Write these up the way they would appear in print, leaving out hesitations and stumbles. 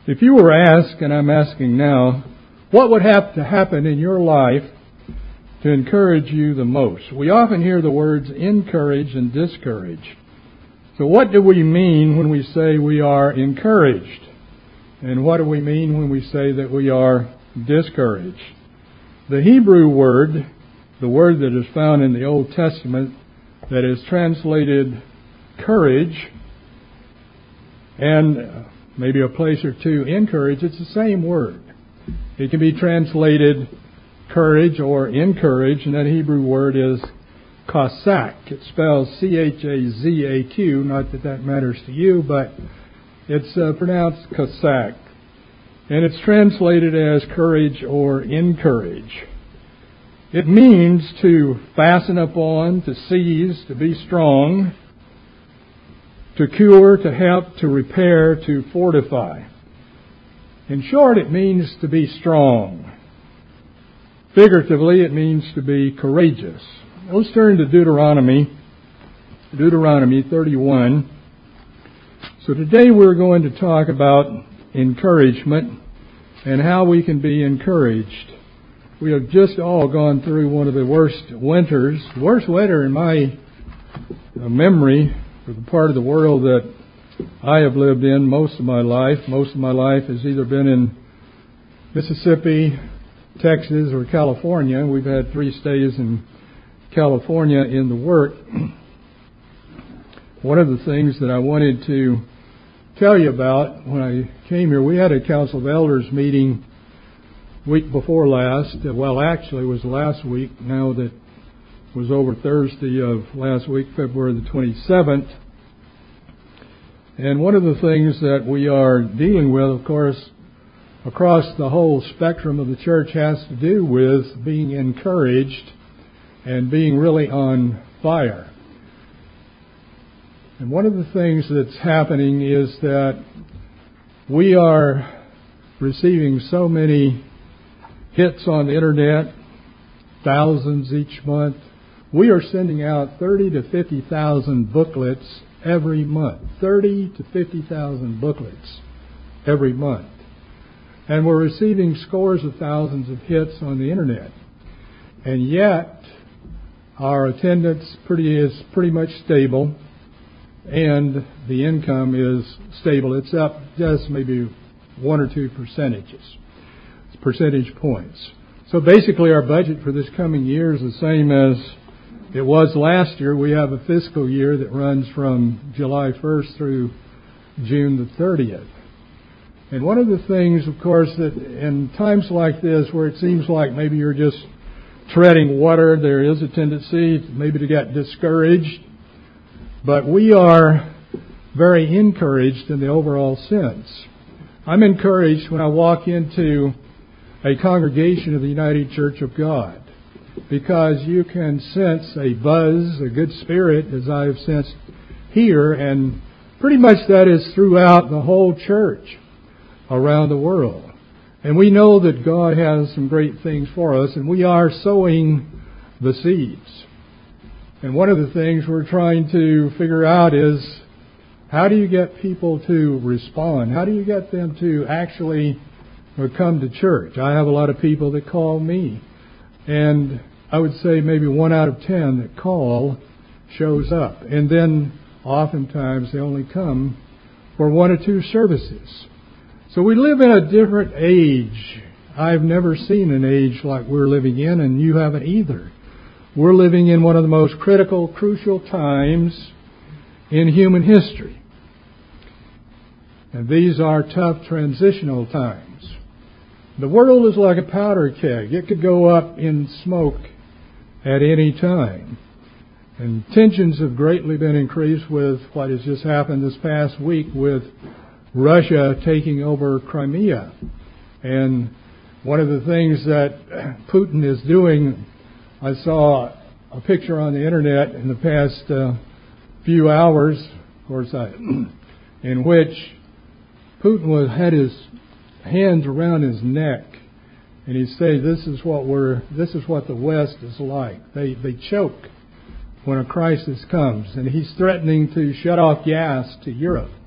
If you were asked, and I'm asking now, what would have to happen in your life to encourage you the most? We often hear the words encourage and discourage. So what do we mean when we say we are encouraged? And what do we mean when we say that we are discouraged? The Hebrew word, the word that is found in the Old Testament that is translated courage, and maybe a place or two encourage, it's the same word. It can be translated courage or encourage, and that Hebrew word is chazak. It spells C-H-A-Z-A-Q, not that that matters to you, but it's pronounced chazak. And it's translated as courage or encourage. It means to fasten upon, to seize, to be strong, to cure, to help, to repair, to fortify. In short, it means to be strong. Figuratively, it means to be courageous. Let's turn to Deuteronomy 31. So today we're going to talk about encouragement and how we can be encouraged. We have just all gone through one of the worst winters, the worst winter in my memory for the part of the world that I have lived in most of my life. Most of my life has either been in Mississippi, Texas, or California. We've had 3 stays in California in the work. One of the things that I wanted to tell you about when I came here, we had a Council of Elders meeting week before last. Well, actually it was last week, now that was over Thursday of last week, February the 27th. And one of the things that we are dealing with, of course, across the whole spectrum of the church has to do with being encouraged and being really on fire. And one of the things that's happening is that we are receiving so many hits on the internet, thousands each month. We are sending out 30 to 50,000 booklets every month. 30 to 50,000 booklets every month. And we're receiving scores of thousands of hits on the internet. And yet, our attendance is pretty much stable, and the income is stable. It's up just maybe 1 or 2 percentage points. So basically our budget for this coming year is the same as it was last year. We have a fiscal year that runs from July 1st through June the 30th. And one of the things, of course, that in times like this where it seems like maybe you're just treading water, there is a tendency maybe to get discouraged. But we are very encouraged in the overall sense. I'm encouraged when I walk into a congregation of the United Church of God, because you can sense a buzz, a good spirit, as I have sensed here, and pretty much that is throughout the whole church around the world. And we know that God has some great things for us, and we are sowing the seeds. And one of the things we're trying to figure out is, how do you get people to respond? How do you get them to actually come to church? I have a lot of people that call me, and I would say maybe 1 out of 10 that call shows up. And then oftentimes they only come for 1 or 2 services. So we live in a different age. I've never seen an age like we're living in, and you haven't either. We're living in one of the most critical, crucial times in human history. And these are tough transitional times. The world is like a powder keg. It could go up in smoke at any time. And tensions have greatly been increased with what has just happened this past week with Russia taking over Crimea. And one of the things that Putin is doing, I saw a picture on the internet in the past few hours, of course, in which Putin had his hands around his neck, and he said, "This is what the West is like. They choke when a crisis comes," and he's threatening to shut off gas to Europe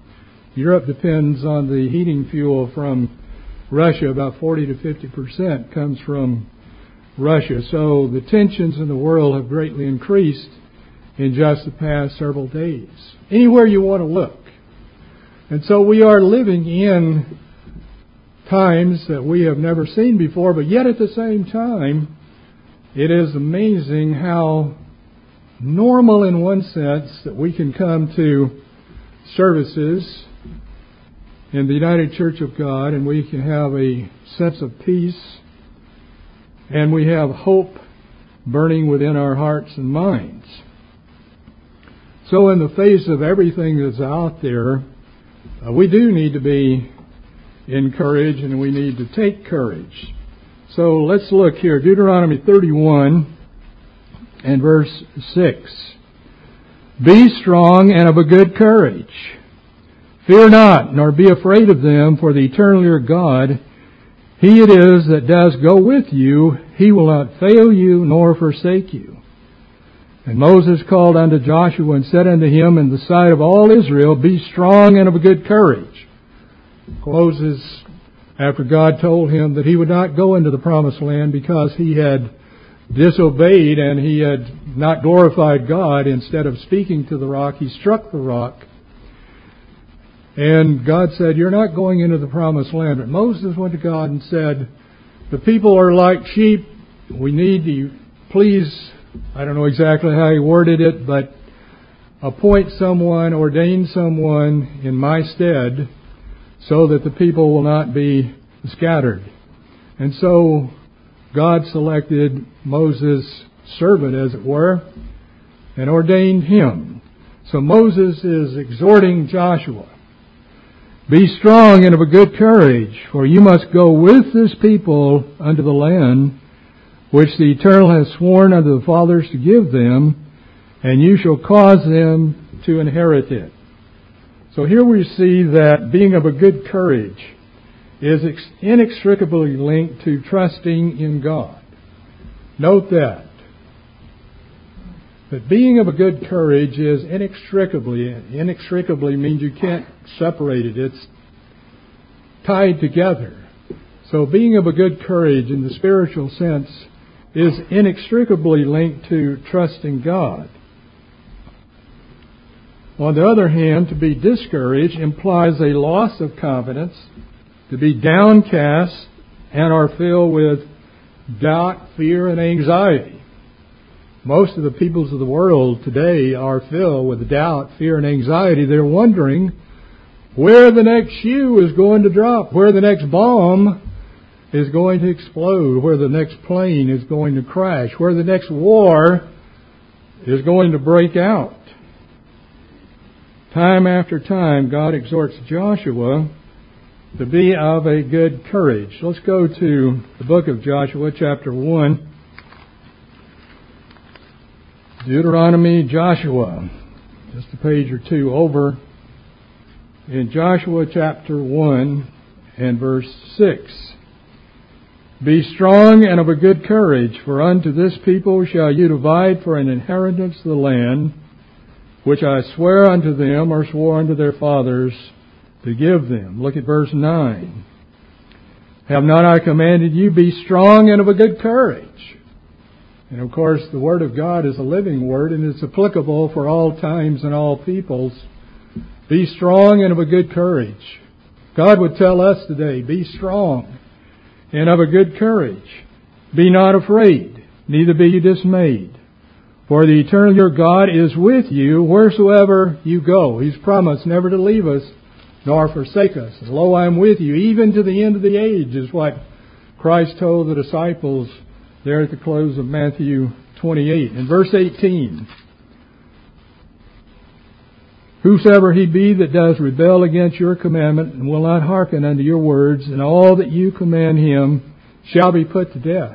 Europe depends on the heating fuel from Russia. About 40 to 50% comes from Russia. So the tensions in the world have greatly increased in just the past several days. Anywhere you want to look. And so we are living in times that we have never seen before, but yet at the same time, it is amazing how normal in one sense that we can come to services in the United Church of God and we can have a sense of peace and we have hope burning within our hearts and minds. So in the face of everything that's out there, we do need to be encouraged and we need to take courage. So let's look here. Deuteronomy 31 and verse 6. Be strong and of a good courage. Fear not, nor be afraid of them, for the eternal your God, He it is that does go with you. He will not fail you, nor forsake you. And Moses called unto Joshua and said unto him in the sight of all Israel, Be strong and of a good courage. Moses, after God told him that he would not go into the promised land because he had disobeyed and he had not glorified God, instead of speaking to the rock, he struck the rock. And God said, You're not going into the promised land. But Moses went to God and said, The people are like sheep. We need to please, I don't know exactly how he worded it, but appoint someone, ordain someone in my stead so that the people will not be scattered. And so God selected Moses' servant, as it were, and ordained him. So Moses is exhorting Joshua, Be strong and of a good courage, for you must go with this people unto the land which the Eternal has sworn unto the fathers to give them, and you shall cause them to inherit it. So here we see that being of a good courage is inextricably linked to trusting in God. Note that. That being of a good courage is inextricably means you can't separate it. It's tied together. So being of a good courage in the spiritual sense is inextricably linked to trusting God. On the other hand, to be discouraged implies a loss of confidence, to be downcast, and are filled with doubt, fear, and anxiety. Most of the peoples of the world today are filled with doubt, fear, and anxiety. They're wondering where the next shoe is going to drop, where the next bomb is going to explode, where the next plane is going to crash, where the next war is going to break out. Time after time, God exhorts Joshua to be of a good courage. Let's go to the book of Joshua, chapter 1. Deuteronomy, Joshua, just a page or two over. In Joshua chapter 1 and verse 6. Be strong and of a good courage, for unto this people shall you divide for an inheritance the land, which I swear unto them, or swore unto their fathers, to give them. Look at verse 9. Have not I commanded you, be strong and of a good courage? And of course, the Word of God is a living Word, and it's applicable for all times and all peoples. Be strong and of a good courage. God would tell us today, be strong and of a good courage. Be not afraid, neither be you dismayed. For the Eternal your God is with you wheresoever you go. He's promised never to leave us nor forsake us. And lo, I am with you even to the end of the age, is what Christ told the disciples there at the close of Matthew 28. In verse 18, whosoever he be that does rebel against your commandment and will not hearken unto your words, and all that you command him shall be put to death.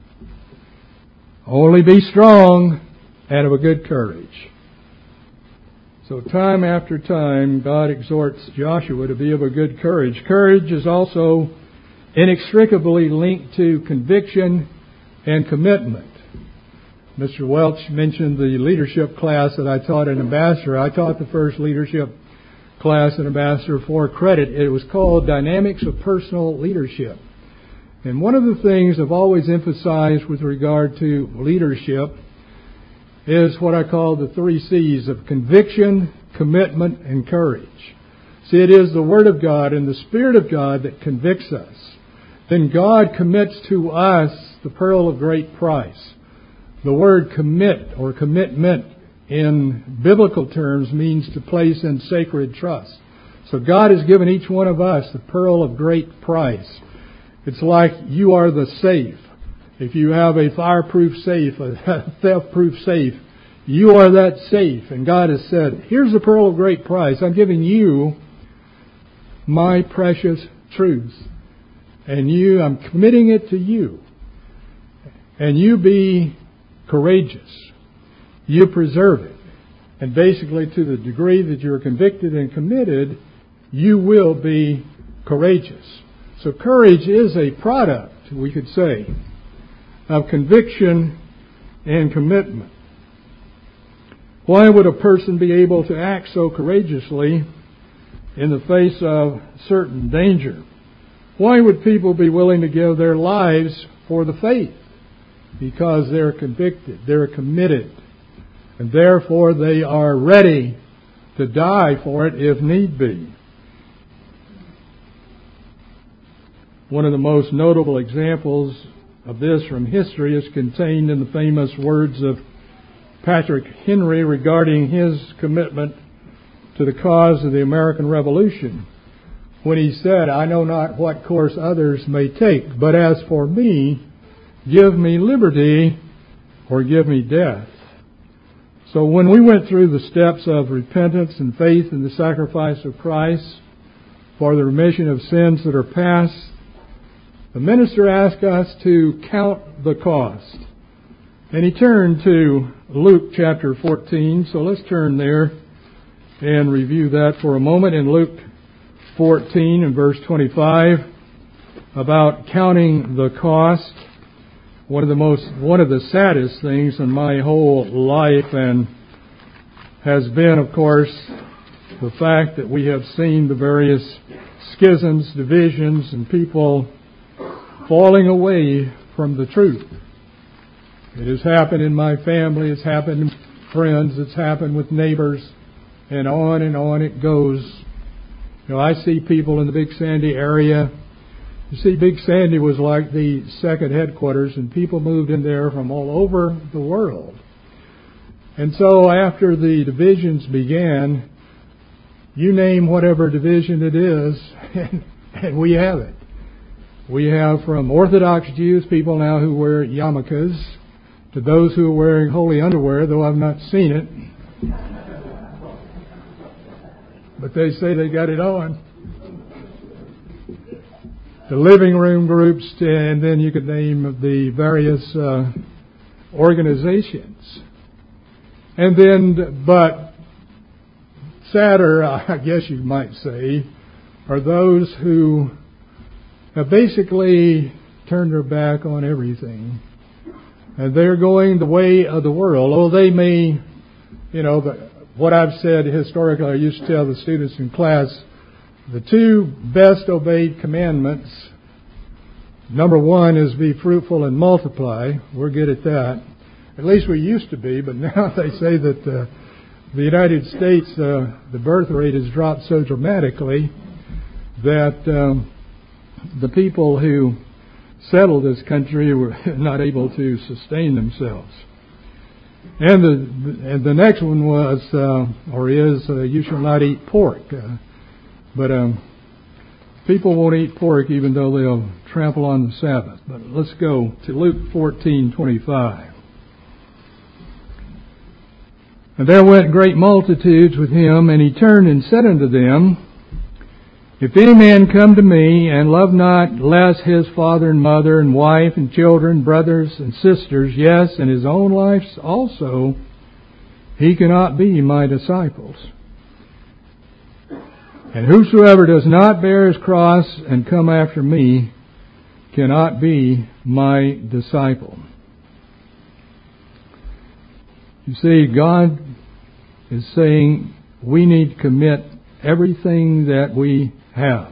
Only be strong and of a good courage. So time after time, God exhorts Joshua to be of a good courage. Courage is also inextricably linked to conviction and commitment. Mr. Welch mentioned the leadership class that I taught at Ambassador. I taught the first leadership class at Ambassador for credit. It was called Dynamics of Personal Leadership. And one of the things I've always emphasized with regard to leadership is what I call the 3 C's of conviction, commitment, and courage. See, it is the Word of God and the Spirit of God that convicts us. Then God commits to us the pearl of great price. The word commit or commitment in biblical terms means to place in sacred trust. So God has given each one of us the pearl of great price. It's like you are the safe. If you have a fireproof safe, a theft-proof safe, you are that safe. And God has said, here's the pearl of great price. I'm giving you my precious truth. And I'm committing it to you. And you be courageous. You preserve it. And basically, to the degree that you're convicted and committed, you will be courageous. So courage is a product, we could say, of conviction and commitment. Why would a person be able to act so courageously in the face of certain danger? Why would people be willing to give their lives for the faith? Because they're convicted, they're committed, and therefore they are ready to die for it if need be. One of the most notable examples of this from history is contained in the famous words of Patrick Henry regarding his commitment to the cause of the American Revolution, when he said, I know not what course others may take, but as for me, give me liberty or give me death. So when we went through the steps of repentance and faith in the sacrifice of Christ for the remission of sins that are past, the minister asked us to count the cost. And he turned to Luke chapter 14. So let's turn there and review that for a moment. In Luke 14 and verse 25, about counting the cost. One of the saddest things in my whole life, and has been, of course, the fact that we have seen the various schisms, divisions, and people falling away from the truth. It has happened in my family, it's happened with friends, it's happened with neighbors, and on it goes. You know, I see people in the Big Sandy area. You see, Big Sandy was like the second headquarters, and people moved in there from all over the world. And so after the divisions began, you name whatever division it is, and we have it. We have from Orthodox Jews, people now who wear yarmulkes, to those who are wearing holy underwear, though I've not seen it. But they say they got it on. The living room groups, and then you could name the various organizations. And then, but sadder, I guess you might say, are those who have basically turned their back on everything. And they're going the way of the world. Oh, they may, what I've said historically, I used to tell the students in class, the 2 best obeyed commandments, number 1 is be fruitful and multiply. We're good at that. At least we used to be, but now they say that the United States, the birth rate has dropped so dramatically that the people who settled this country were not able to sustain themselves. And the next one was, you shall not eat pork. But people won't eat pork even though they'll trample on the Sabbath. But let's go to Luke 14:25. And there went great multitudes with him, and he turned and said unto them, If any man come to me, and love not less his father and mother, and wife and children, brothers and sisters, yes, and his own life also, he cannot be my disciples. And whosoever does not bear his cross and come after me cannot be my disciple. You see, God is saying we need to commit everything that we have.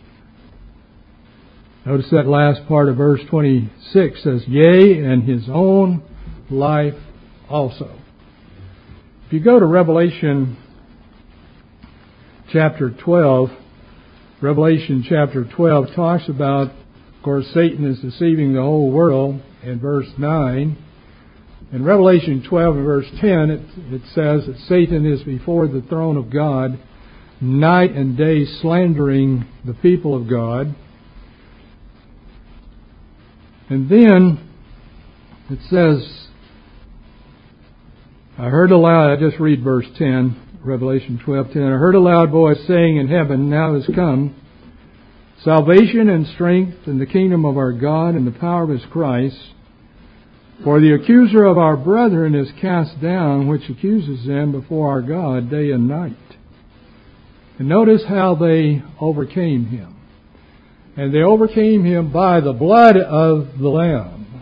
Notice that last part of verse 26 says, yea, and his own life also. If you go to Revelation chapter 12, Revelation chapter 12 talks about, of course, Satan is deceiving the whole world in verse 9. In Revelation 12 and verse 10, it says that Satan is before the throne of God, night and day slandering the people of God. And then it says, I heard a loud, I just read verse 10, Revelation 12:10. I heard a loud voice saying in heaven, now is come salvation and strength and the kingdom of our God and the power of his Christ. For the accuser of our brethren is cast down, which accuses them before our God day and night. And notice how they overcame him. And they overcame him by the blood of the Lamb.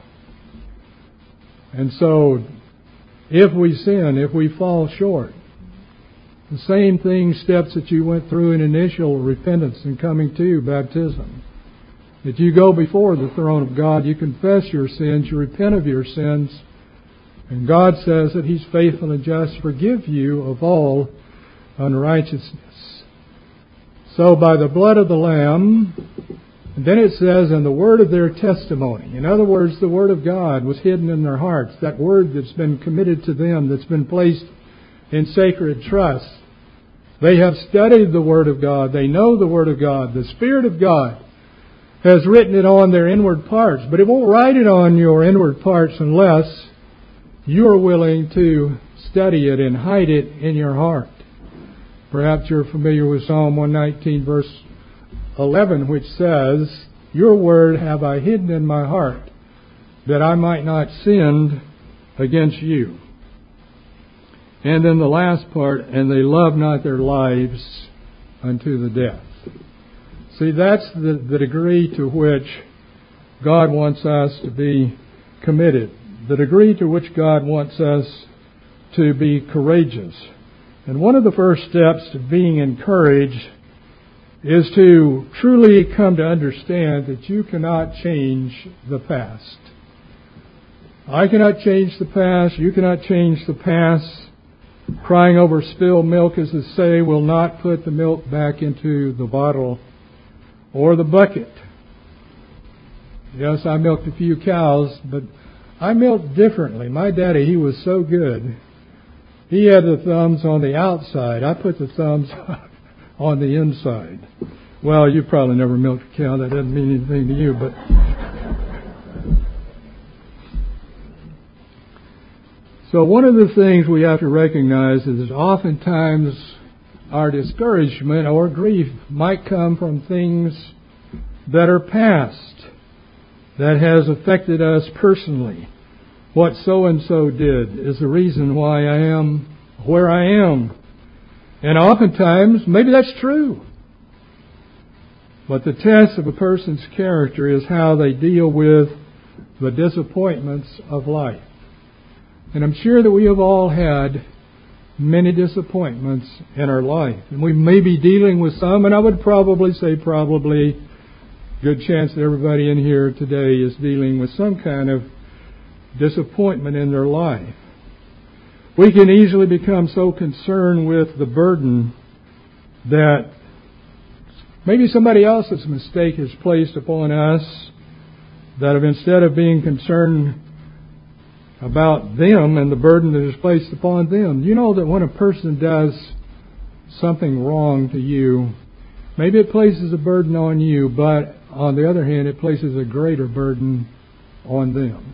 And so, if we sin, if we fall short, the same steps that you went through in initial repentance and coming to baptism, that you go before the throne of God, you confess your sins, you repent of your sins, and God says that he's faithful and just to forgive you of all unrighteousness. So by the blood of the Lamb, and then it says, and the word of their testimony. In other words, the word of God was hidden in their hearts. That word that's been committed to them, that's been placed in sacred trust. They have studied the word of God. They know the word of God. The Spirit of God has written it on their inward parts. But it won't write it on your inward parts unless you are willing to study it and hide it in your heart. Perhaps you're familiar with Psalm 119, verse 11, which says, your word have I hidden in my heart, that I might not sin against you. And then the last part, and they love not their lives unto the death. See, that's the degree to which God wants us to be committed. The degree to which God wants us to be courageous. And one of the first steps to being encouraged is to truly come to understand that you cannot change the past. I cannot change the past. You cannot change the past. Crying over spilled milk, as they say, will not put the milk back into the bottle or the bucket. Yes, I milked a few cows, but I milked differently. My daddy, he was so good. He had the thumbs on the outside. I put the thumbs on the inside. Well, you probably never milked a cow. That doesn't mean anything to you, but so one of the things we have to recognize is that oftentimes our discouragement or grief might come from things that are past, that has affected us personally. What so-and-so did is the reason why I am where I am. And oftentimes, maybe that's true. But the test of a person's character is how they deal with the disappointments of life. And I'm sure that we have all had many disappointments in our life. And we may be dealing with some, and I would probably say good chance that everybody in here today is dealing with some kind of disappointment in their life. We can easily become so concerned with the burden that maybe somebody else's mistake is placed upon us, that instead of being concerned about them and the burden that is placed upon them. You know that when a person does something wrong to you, maybe it places a burden on you, but on the other hand, it places a greater burden on them.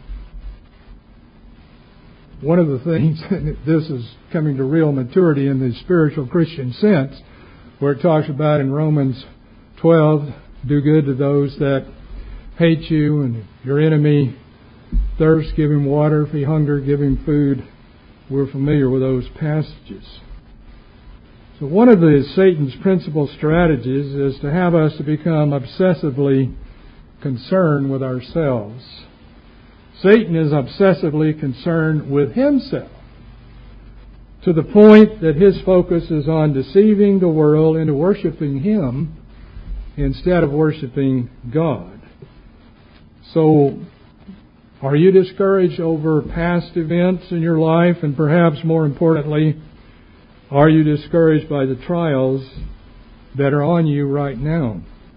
One of the things, this is coming to real maturity in the spiritual Christian sense, where it talks about in Romans 12, do good to those that hate you, and if your enemy thirst, give him water. If he hunger, give him food. We're familiar with those passages. So one of Satan's principal strategies is to have us to become obsessively concerned with ourselves. Satan is obsessively concerned with himself. to the point that his focus is on deceiving the world into worshiping him instead of worshiping God. So, are you discouraged over past events in your life? And perhaps more importantly, are you discouraged by the trials that are on you right now?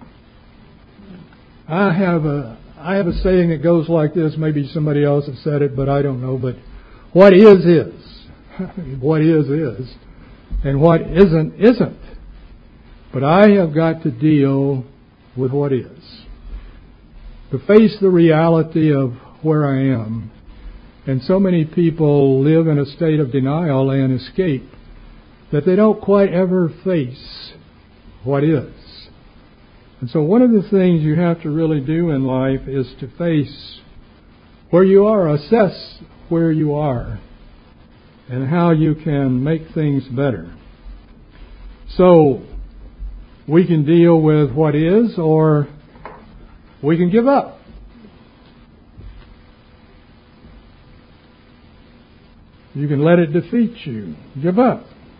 I have a saying that goes like this. Maybe somebody else has said it, but I don't know. But what is. What is. And what isn't. But I have got to deal with what is. To face the reality of where I am. And so many people live in a state of denial and escape that they don't quite ever face what is. And so one of the things you have to really do in life is to face where you are, assess where you are, and how you can make things better. So, we can deal with what is, or we can give up. You can let it defeat you. Give up.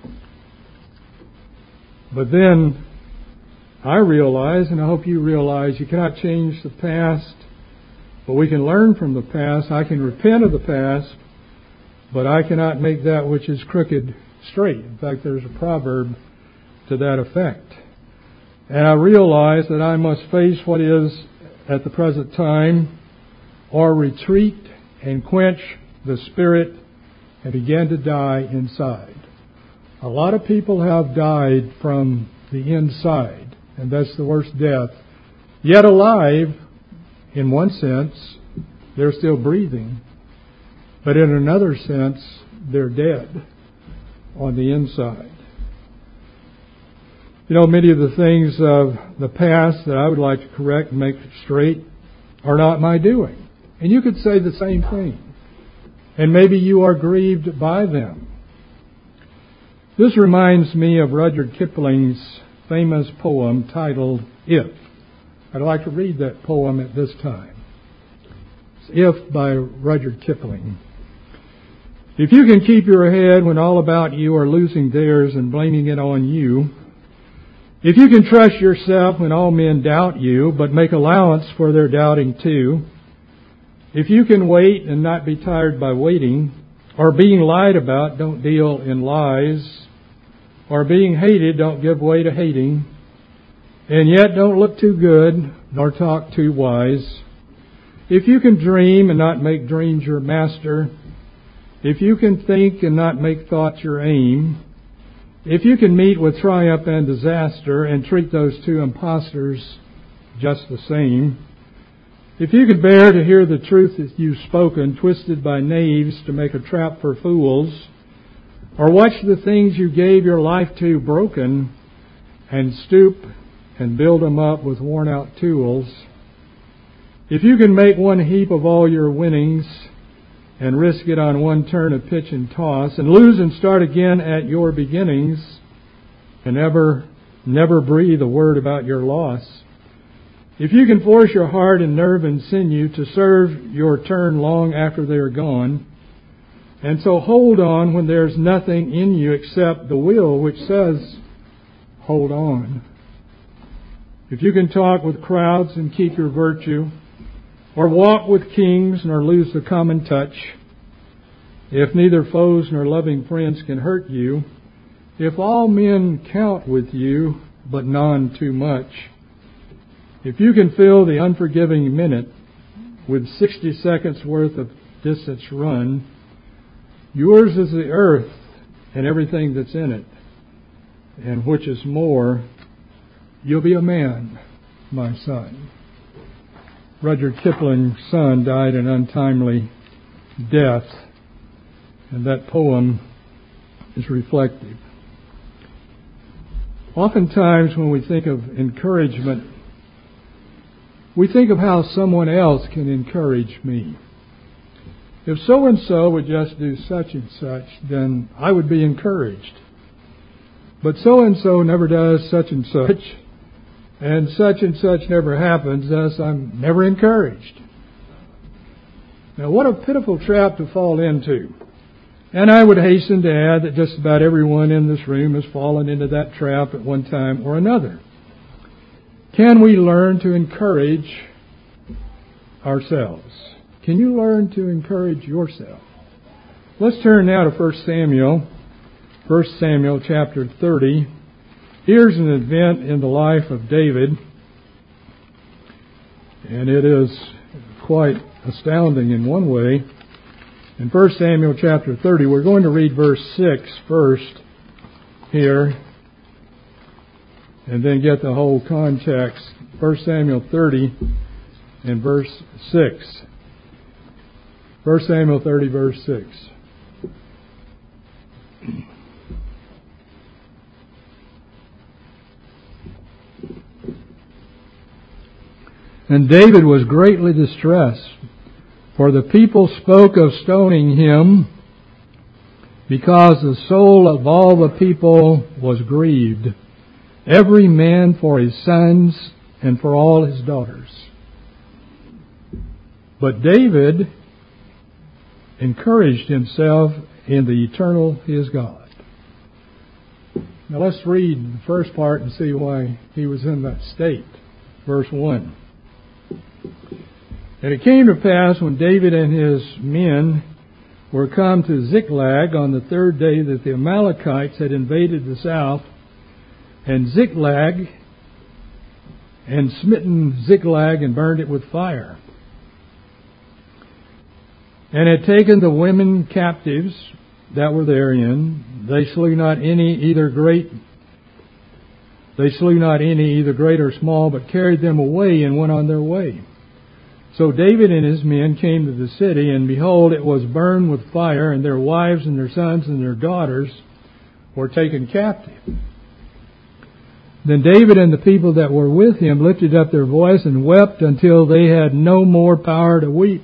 But then, I realize, and I hope you realize, you cannot change the past, but we can learn from the past. I can repent of the past, but I cannot make that which is crooked straight. In fact, there's a proverb to that effect. And I realize that I must face what is at the present time, or retreat and quench the spirit and begin to die inside. A lot of people have died from the inside, and that's the worst death. Yet alive, in one sense, they're still breathing. But in another sense, they're dead on the inside. You know, many of the things of the past that I would like to correct and make straight are not my doing. And you could say the same thing. And maybe you are grieved by them. This reminds me of Rudyard Kipling's famous poem titled If. I'd like to read that poem at this time. It's If by Rudyard Kipling. If you can keep your head when all about you are losing theirs and blaming it on you, if you can trust yourself when all men doubt you, but make allowance for their doubting too, if you can wait and not be tired by waiting, or being lied about, don't deal in lies, or being hated, don't give way to hating, and yet don't look too good, nor talk too wise, if you can dream and not make dreams your master, if you can think and not make thoughts your aim, if you can meet with triumph and disaster and treat those two impostors just the same, if you can bear to hear the truth that you've spoken, twisted by knaves to make a trap for fools, or watch the things you gave your life to broken, and stoop and build them up with worn-out tools, if you can make one heap of all your winnings and risk it on one turn of pitch and toss, and lose and start again at your beginnings, and never breathe a word about your loss, if you can force your heart and nerve and sinew to serve your turn long after they are gone, and so hold on when there's nothing in you except the will which says, hold on. If you can talk with crowds and keep your virtue, or walk with kings nor lose the common touch, if neither foes nor loving friends can hurt you, if all men count with you, but none too much, if you can fill the unforgiving minute with 60 seconds worth of distance run, yours is the earth and everything that's in it, and which is more, you'll be a man, my son. Rudyard Kipling's son died an untimely death, and that poem is reflective. Oftentimes when we think of encouragement, we think of how someone else can encourage me. If so-and-so would just do such and such, then I would be encouraged. But so-and-so never does such and such never happens, thus I'm never encouraged. Now what a pitiful trap to fall into. And I would hasten to add that just about everyone in this room has fallen into that trap at one time or another. Can we learn to encourage ourselves? Can you learn to encourage yourself? Let's turn now to 1 Samuel. 1 Samuel chapter 30. Here's an event in the life of David, and it is quite astounding in one way. In 1 Samuel chapter 30, we're going to read verse 6 first here, and then get the whole context. 1 Samuel 30 and verse 6. 1 Samuel 30, verse 6. And David was greatly distressed, for the people spoke of stoning him, because the soul of all the people was grieved, every man for his sons and for all his daughters. But David encouraged himself in the eternal his God. Now let's read the first part and see why he was in that state. Verse 1. And it came to pass when David and his men were come to Ziklag on the third day that the Amalekites had invaded the south, and Ziklag, and smitten Ziklag and burned it with fire, and had taken the women captives that were therein. They slew not any either great or small, but carried them away and went on their way. So David and his men came to the city, and behold, it was burned with fire, and their wives and their sons and their daughters were taken captive. Then David and the people that were with him lifted up their voice and wept until they had no more power to weep.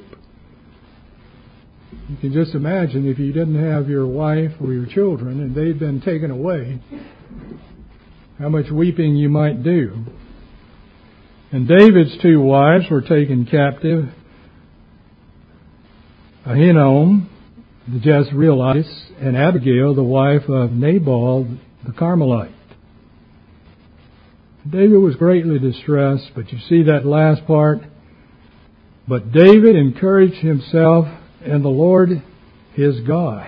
You can just imagine if you didn't have your wife or your children and they'd been taken away, how much weeping you might do. And David's two wives were taken captive, Ahinoam, the Jezreelitess, and Abigail, the wife of Nabal, the Carmelite. David was greatly distressed, but you see that last part. But David encouraged himself in the Lord his God.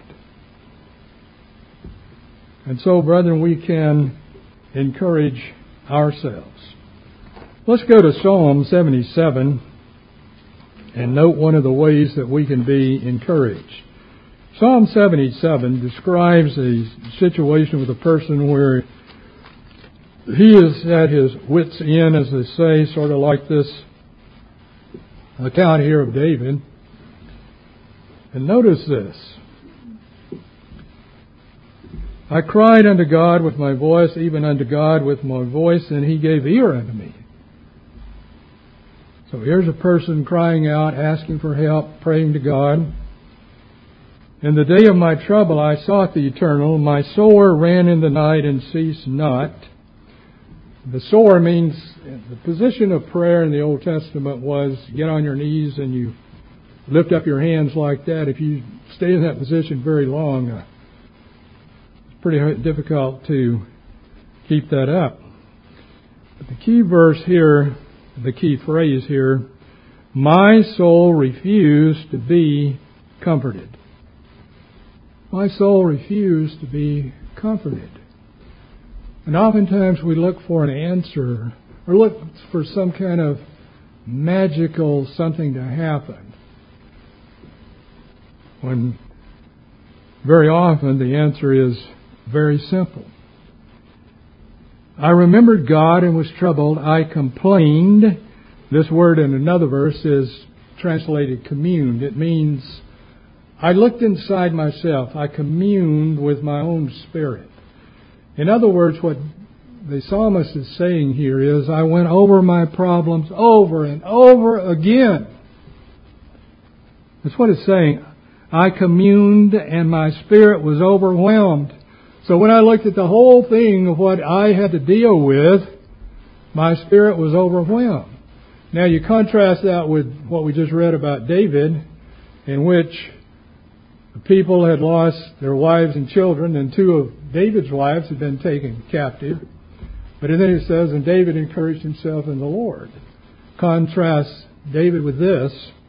And so, brethren, we can encourage ourselves. Let's go to Psalm 77 and note one of the ways that we can be encouraged. Psalm 77 describes a situation with a person where he is at his wits' end, as they say, sort of like this account here of David. And notice this. I cried unto God with my voice, even unto God with my voice, and he gave ear unto me. So here's a person crying out, asking for help, praying to God. In the day of my trouble I sought the Eternal. My sore ran in the night and ceased not. The sore means, the position of prayer in the Old Testament was you get on your knees and you lift up your hands like that. If you stay in that position very long, it's pretty difficult to keep that up. But the key verse here, the key phrase here, my soul refused to be comforted. My soul refused to be comforted. And oftentimes we look for an answer or look for some kind of magical something to happen, when very often the answer is very simple. I remembered God and was troubled. I complained. This word in another verse is translated communed. It means I looked inside myself. I communed with my own spirit. In other words, what the psalmist is saying here is, I went over my problems over and over again. That's what it's saying. I communed and my spirit was overwhelmed. So when I looked at the whole thing of what I had to deal with, my spirit was overwhelmed. Now you contrast that with what we just read about David, in which The people had lost their wives and children, and 2 of David's wives had been taken captive. But then it says, and David encouraged himself in the Lord. Contrast David with this.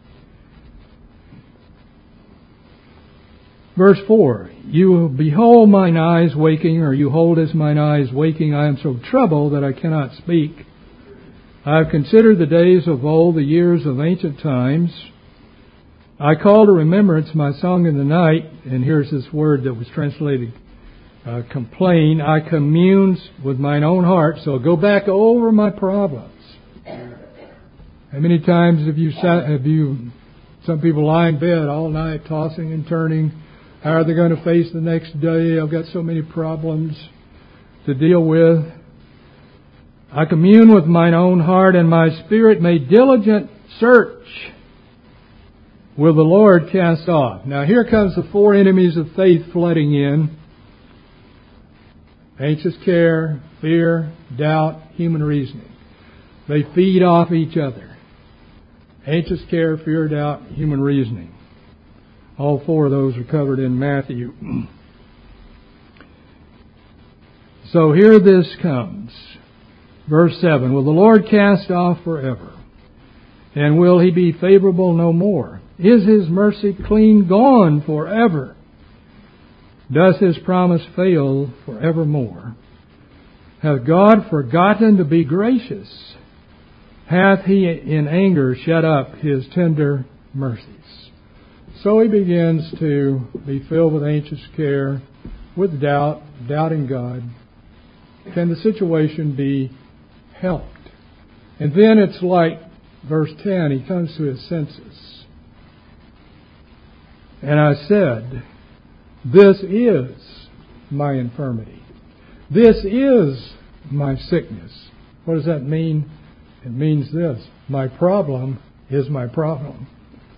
Verse 4, you behold mine eyes waking, or you hold as mine eyes waking. I am so troubled that I cannot speak. I have considered the days of old, the years of ancient times. I call to remembrance my song in the night, and here's this word that was translated complain. I commune with mine own heart, so go back over my problems. How many times have you some people lie in bed all night tossing and turning? How are they going to face the next day? I've got so many problems to deal with. I commune with mine own heart, and my spirit made diligent search will the Lord cast off. Now here comes the 4 enemies of faith flooding in. Anxious care, fear, doubt, human reasoning. They feed off each other. Anxious care, fear, doubt, human reasoning. All 4 of those are covered in Matthew. So here this comes. Verse 7, will the Lord cast off forever? And will He be favorable no more? Is His mercy clean gone forever? Does His promise fail forevermore? Hath God forgotten to be gracious? Hath He in anger shut up His tender mercies? So he begins to be filled with anxious care, with doubt, doubting God. Can the situation be helped? And then it's like verse 10, he comes to his senses. And I said, this is my infirmity. This is my sickness. What does that mean? It means this. My problem is my problem.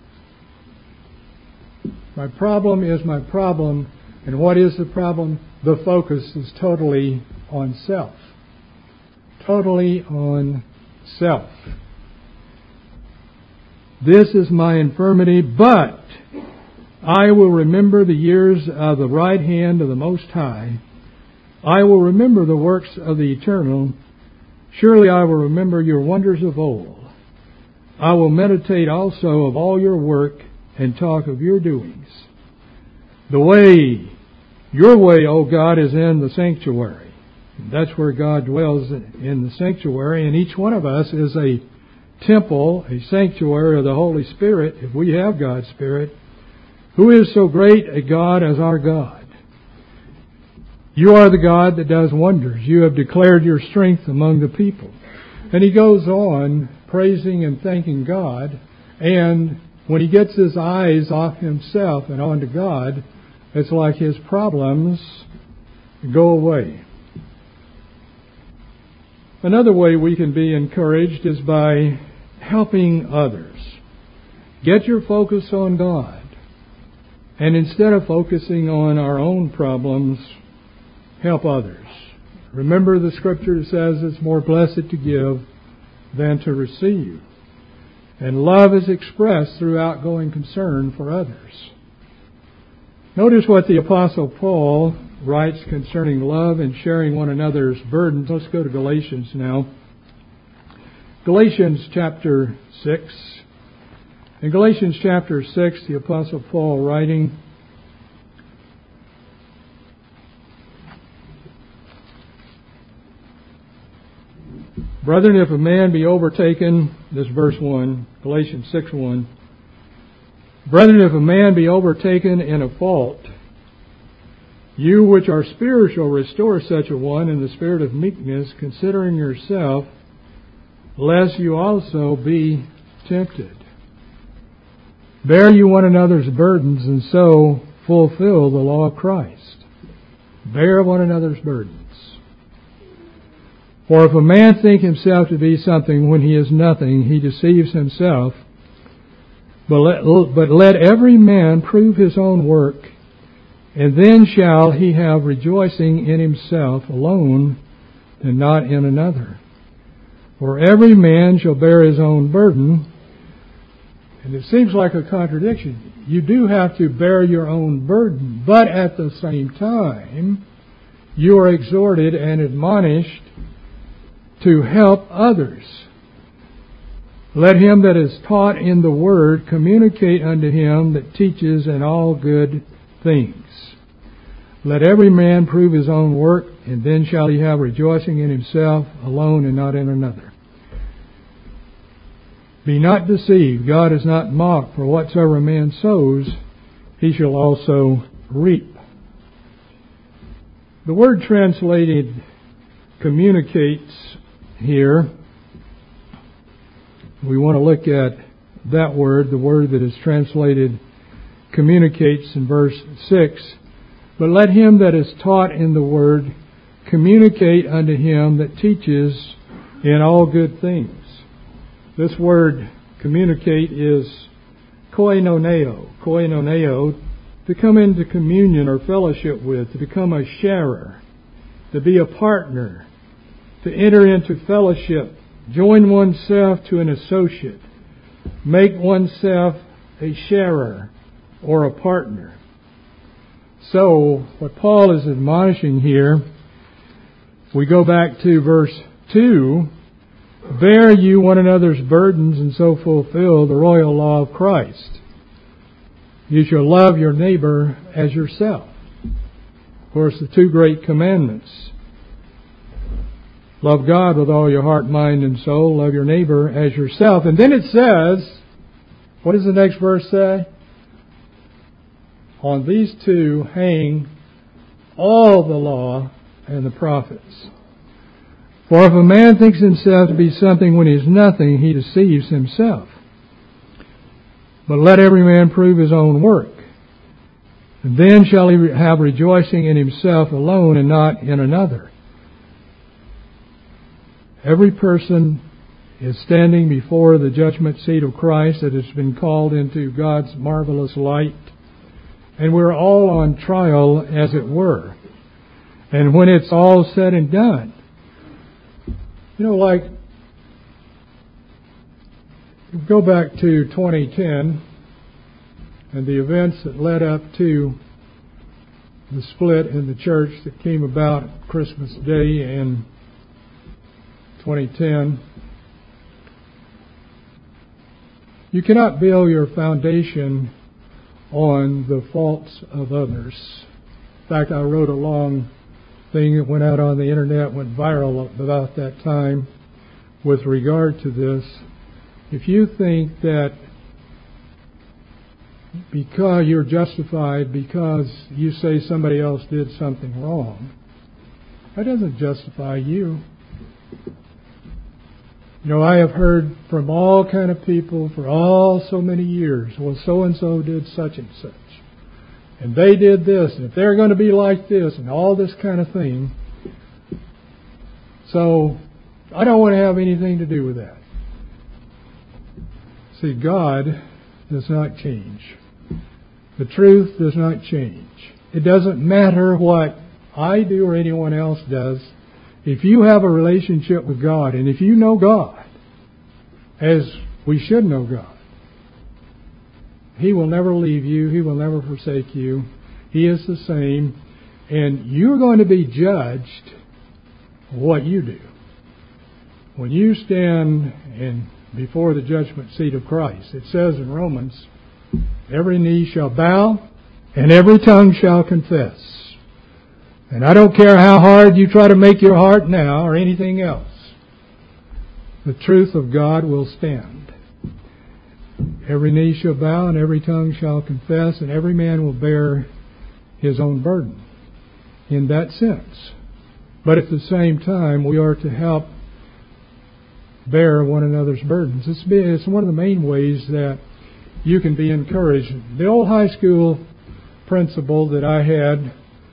My problem is my problem. And what is the problem? The focus is totally on self. Totally on self. This is my infirmity, but I will remember the years of the right hand of the Most High. I will remember the works of the Eternal. Surely I will remember your wonders of old. I will meditate also of all your work and talk of your doings. The way, your way, O God, is in the sanctuary. That's where God dwells, in the sanctuary, and each one of us is a temple, a sanctuary of the Holy Spirit, if we have God's Spirit. Who is so great a God as our God? You are the God that does wonders. You have declared your strength among the people. And he goes on praising and thanking God, and when he gets his eyes off himself and onto God, it's like his problems go away. Another way we can be encouraged is by helping others. Get your focus on God. And instead of focusing on our own problems, help others. Remember the Scripture says it's more blessed to give than to receive. And love is expressed through outgoing concern for others. Notice what the Apostle Paul writes concerning love and sharing one another's burdens. Let's go to Galatians now. Galatians chapter 6. In Galatians chapter 6, the Apostle Paul writing, Brethren, if a man be overtaken, this is verse 1, Galatians 6:1. Brethren, if a man be overtaken in a fault, you which are spiritual, restore such a one in the spirit of meekness, considering yourself, lest you also be tempted. Bear you one another's burdens, and so fulfill the law of Christ. Bear one another's burdens. For if a man think himself to be something when he is nothing, he deceives himself. But let every man prove his own work, and then shall he have rejoicing in himself alone, and not in another. For every man shall bear his own burden. And it seems like a contradiction. You do have to bear your own burden, but at the same time, you are exhorted and admonished to help others. Let him that is taught in the word communicate unto him that teaches in all good things. Let every man prove his own work, and then shall he have rejoicing in himself alone and not in another. Be not deceived, God is not mocked, for whatsoever a man sows, he shall also reap. The word translated communicates here, we want to look at that word, the word that is translated communicates in verse 6. But let him that is taught in the word communicate unto him that teaches in all good things. This word communicate is koinoneo. Koinoneo, to come into communion or fellowship with, to become a sharer, to be a partner, to enter into fellowship, join oneself to an associate, make oneself a sharer or a partner. So, what Paul is admonishing here, we go back to verse 2, bear you one another's burdens and so fulfill the royal law of Christ. You shall love your neighbor as yourself. Of course, the two great commandments. Love God with all your heart, mind, and soul. Love your neighbor as yourself. And then it says, what does the next verse say? On these two hang all the law and the prophets. For if a man thinks himself to be something when he is nothing, he deceives himself. But let every man prove his own work. And then shall he have rejoicing in himself alone and not in another. Every person is standing before the judgment seat of Christ that has been called into God's marvelous light. And we're all on trial, as it were. And when it's all said and done, like, go back to 2010 and the events that led up to the split in the church that came about Christmas Day in 2010. You cannot build your foundation on the faults of others. In fact, I wrote a long thing that went out on the internet, went viral about that time with regard to this. If you think that because you're justified because you say somebody else did something wrong, that doesn't justify you. I have heard from all kind of people for so many years, well, so-and-so did such and such. And they did this, and if they're going to be like this, and all this kind of thing. So, I don't want to have anything to do with that. See, God does not change. The truth does not change. It doesn't matter what I do or anyone else does. If you have a relationship with God, and if you know God, as we should know God, He will never leave you. He will never forsake you. He is the same. And you're going to be judged what you do. When you stand before the judgment seat of Christ, it says in Romans, every knee shall bow and every tongue shall confess. And I don't care how hard you try to make your heart now or anything else. The truth of God will stand. Every knee shall bow and every tongue shall confess, and every man will bear his own burden in that sense. But at the same time, we are to help bear one another's burdens. It's one of the main ways that you can be encouraged. The old high school principal that I had,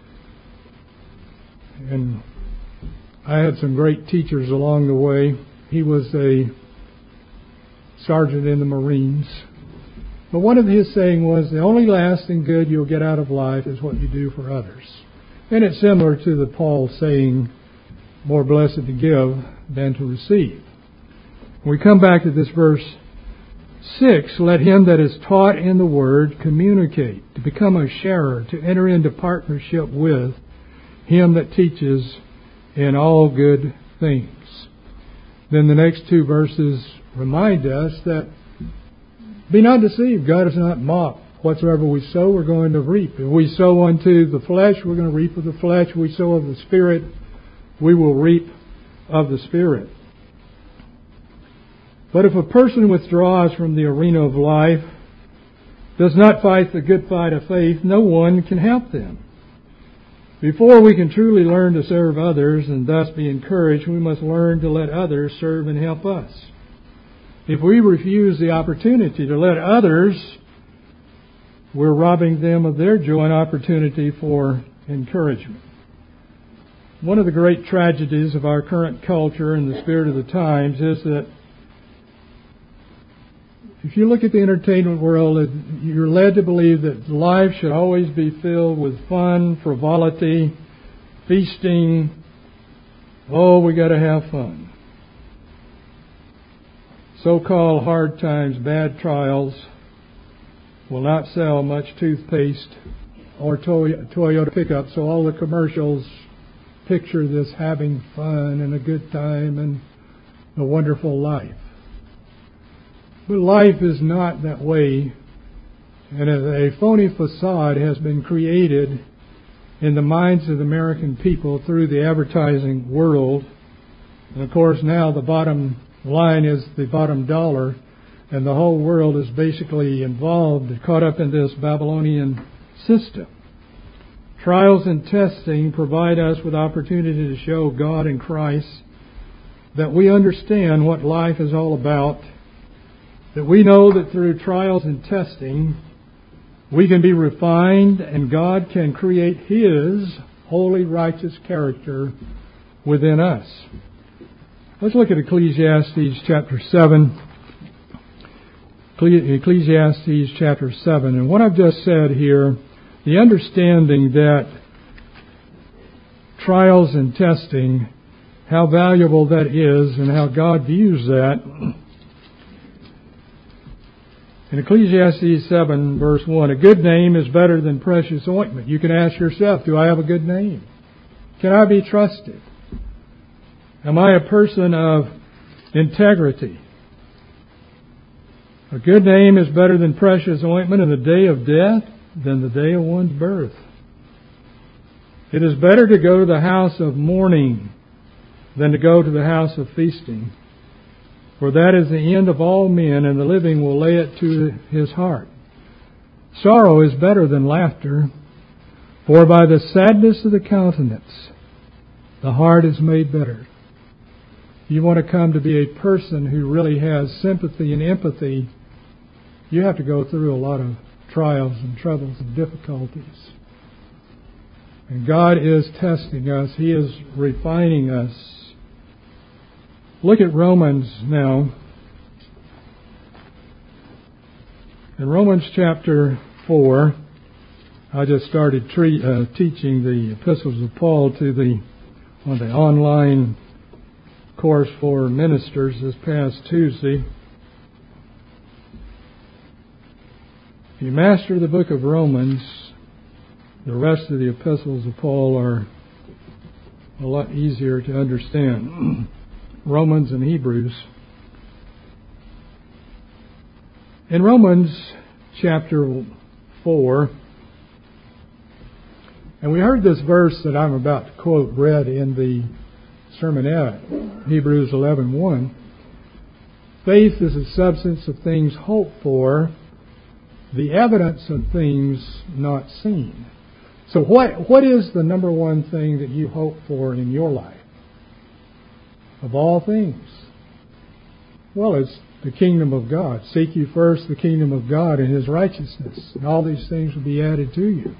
and I had some great teachers along the way. He was a sergeant in the Marines. But one of his saying was, the only lasting good you'll get out of life is what you do for others. And it's similar to the Paul saying, more blessed to give than to receive. We come back to this verse 6, let him that is taught in the Word communicate, to become a sharer, to enter into partnership with him that teaches in all good things. Then the next 2 verses remind us that be not deceived, God is not mocked. Whatsoever we sow, we're going to reap. If we sow unto the flesh, we're going to reap of the flesh. If we sow of the Spirit, we will reap of the Spirit. But if a person withdraws from the arena of life, does not fight the good fight of faith, no one can help them. Before we can truly learn to serve others and thus be encouraged, we must learn to let others serve and help us. If we refuse the opportunity to let others, we're robbing them of their joy and opportunity for encouragement. One of the great tragedies of our current culture and the spirit of the times is that if you look at the entertainment world, you're led to believe that life should always be filled with fun, frivolity, feasting. Oh, we got to have fun. So-called hard times, bad trials will not sell much toothpaste or Toyota pickup, so all the commercials picture this having fun and a good time and a wonderful life. But life is not that way, and a phony facade has been created in the minds of the American people through the advertising world. And of course now the bottom line is the bottom dollar, and the whole world is basically involved, caught up in this Babylonian system. Trials and testing provide us with opportunity to show God and Christ that we understand what life is all about, that we know that through trials and testing we can be refined and God can create His holy, righteous character within us. Let's look at Ecclesiastes chapter 7. Ecclesiastes chapter 7. And what I've just said here, the understanding that trials and testing, how valuable that is and how God views that. In Ecclesiastes 7, verse 1, a good name is better than precious ointment. You can ask yourself, do I have a good name? Can I be trusted? Am I a person of integrity? A good name is better than precious ointment in the day of death than the day of one's birth. It is better to go to the house of mourning than to go to the house of feasting. For that is the end of all men, and the living will lay it to his heart. Sorrow is better than laughter, for by the sadness of the countenance the heart is made better. You want to come to be a person who really has sympathy and empathy, you have to go through a lot of trials and troubles and difficulties. And God is testing us. He is refining us. Look at Romans now. In Romans chapter 4, I just started teaching the epistles of Paul on the online course for ministers this past Tuesday. If you master the book of Romans, the rest of the epistles of Paul are a lot easier to understand. Romans and Hebrews. In Romans chapter 4, and we heard this verse that I'm about to quote read in the sermonette, Hebrews 11:1. Faith is the substance of things hoped for, the evidence of things not seen. So what is the number one thing that you hope for in your life? Of all things? Well, it's the kingdom of God. Seek you first the kingdom of God and His righteousness, and all these things will be added to you.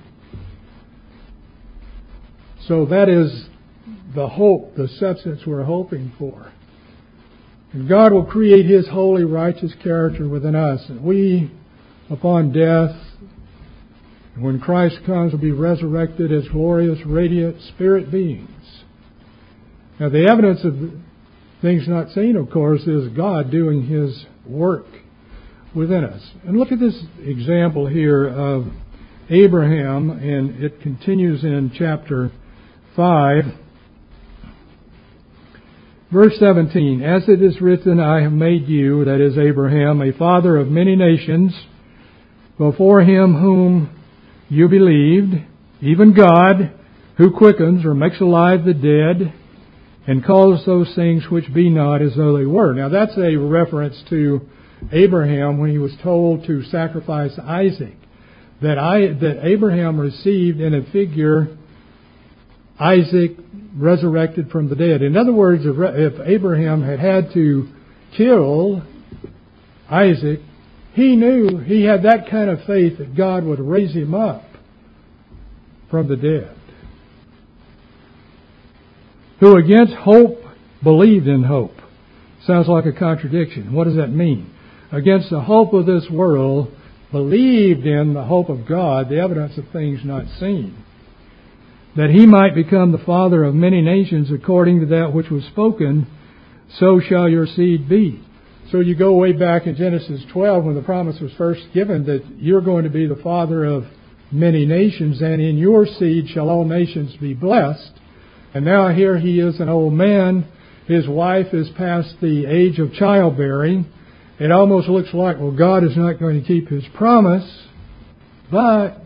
So that is the hope, the substance we're hoping for. And God will create His holy, righteous character within us. And we, upon death, when Christ comes, will be resurrected as glorious, radiant spirit beings. Now, the evidence of things not seen, of course, is God doing His work. within us. And look at this example here of Abraham, and it continues in chapter 5. Verse 17, as it is written, I have made you, that is Abraham, a father of many nations, before him whom you believed, even God, who quickens or makes alive the dead, and calls those things which be not as though they were. Now that's a reference to Abraham when he was told to sacrifice Isaac. That Abraham received in a figure Isaac resurrected from the dead. In other words, if Abraham had to kill Isaac, he knew he had that kind of faith that God would raise him up from the dead. Who against hope believed in hope. Sounds like a contradiction. What does that mean? Against the hope of this world, believed in the hope of God, the evidence of things not seen, that he might become the father of many nations according to that which was spoken, so shall your seed be. So you go way back in Genesis 12 when the promise was first given that you're going to be the father of many nations, and in your seed shall all nations be blessed. And now here he is an old man. His wife is past the age of childbearing. It almost looks like, well, God is not going to keep His promise. But,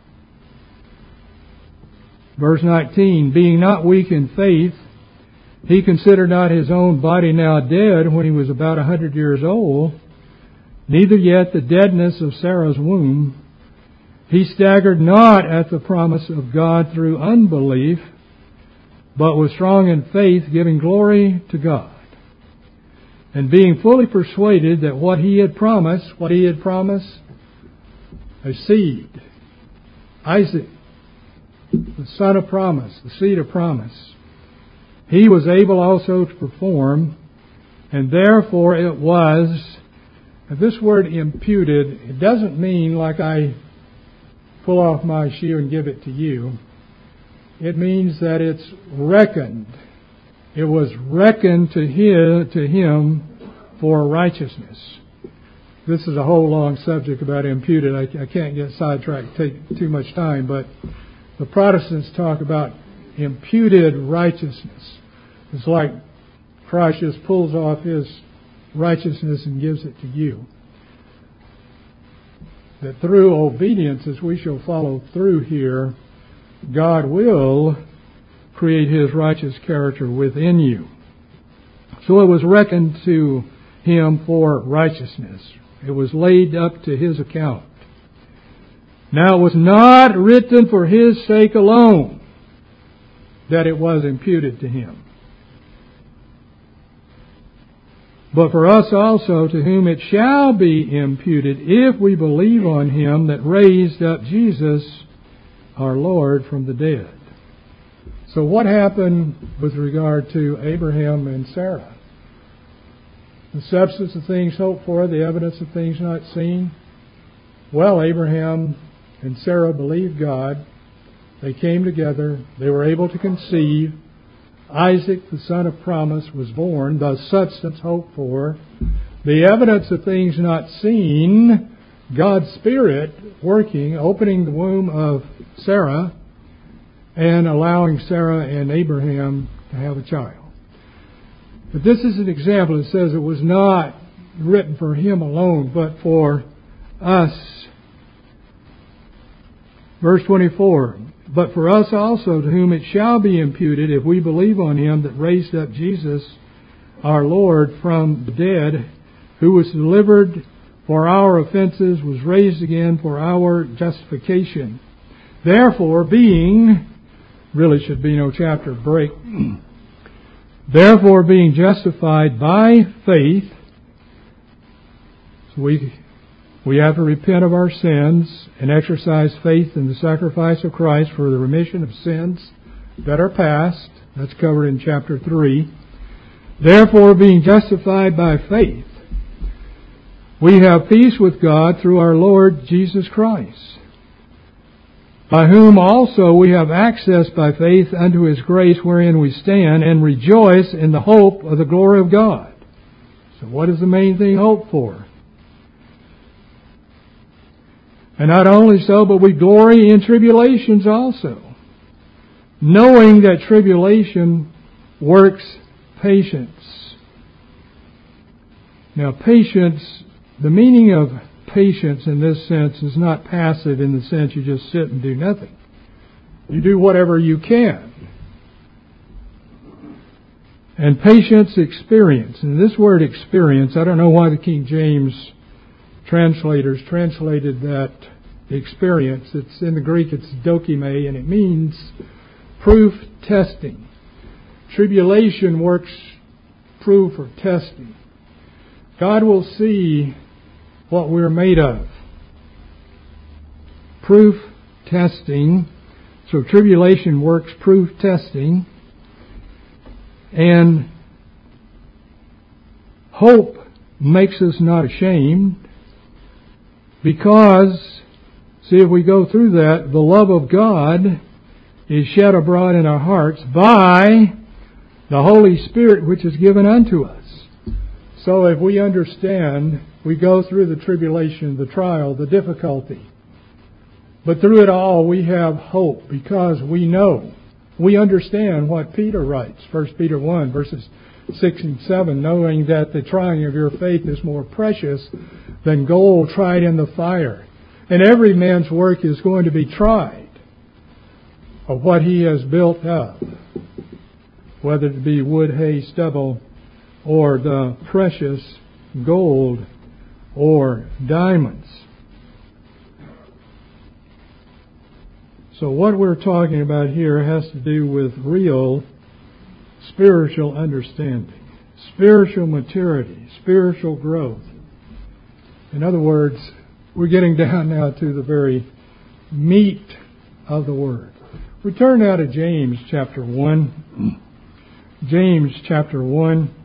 verse 19, being not weak in faith, he considered not his own body now dead when he was about 100 years old, neither yet the deadness of Sarah's womb. He staggered not at the promise of God through unbelief, but was strong in faith, giving glory to God. And being fully persuaded that what he had promised, a seed, Isaac, the son of promise, the seed of promise, he was able also to perform, and therefore it was, this word imputed, it doesn't mean like I pull off my shoe and give it to you. It means that it's reckoned. It was reckoned to him for righteousness. This is a whole long subject about imputed. I can't get sidetracked, take too much time, but the Protestants talk about imputed righteousness. It's like Christ just pulls off His righteousness and gives it to you. That through obedience, as we shall follow through here, God will create His righteous character within you. So it was reckoned to him for righteousness. It was laid up to his account. Now it was not written for his sake alone that it was imputed to him, but for us also, to whom it shall be imputed if we believe on Him that raised up Jesus, our Lord, from the dead. So what happened with regard to Abraham and Sarah? The substance of things hoped for, the evidence of things not seen. Well, Abraham and Sarah believed God. They came together. They were able to conceive. Isaac, the son of promise, was born, the substance hoped for. The evidence of things not seen, God's Spirit working, opening the womb of Sarah and allowing Sarah and Abraham to have a child. But this is an example. It says it was not written for him alone, but for us. Verse 24, but for us also, to whom it shall be imputed, if we believe on Him that raised up Jesus, our Lord, from the dead, who was delivered for our offenses, was raised again for our justification. Therefore, being, really should be no chapter break, therefore being justified by faith, so we have to repent of our sins and exercise faith in the sacrifice of Christ for the remission of sins that are past. That's covered in chapter 3. Therefore, being justified by faith, we have peace with God through our Lord Jesus Christ, by whom also we have access by faith unto His grace wherein we stand, and rejoice in the hope of the glory of God. So what is the main thing hoped for? And not only so, but we glory in tribulations also, knowing that tribulation works patience. Now, patience, the meaning of patience in this sense is not passive in the sense you just sit and do nothing. You do whatever you can. And patience, experience. And this word experience, I don't know why the King James translators translated that experience. It's in the Greek, it's dokime, and it means proof testing. Tribulation works proof or testing. God will see what we're made of. Proof testing. So tribulation works proof testing. And hope makes us not ashamed, because, see, if we go through that, the love of God is shed abroad in our hearts by the Holy Spirit which is given unto us. So if we understand, we go through the tribulation, the trial, the difficulty. But through it all, we have hope because we know. We understand what Peter writes, 1 Peter 1, verses 6 and 7, knowing that the trying of your faith is more precious than gold tried in the fire. And every man's work is going to be tried of what he has built up, whether it be wood, hay, stubble, or the precious gold or diamonds. So what we're talking about here has to do with real spiritual understanding, spiritual maturity, spiritual growth. In other words, we're getting down now to the very meat of the Word. We turn now to James chapter 1. James chapter 1.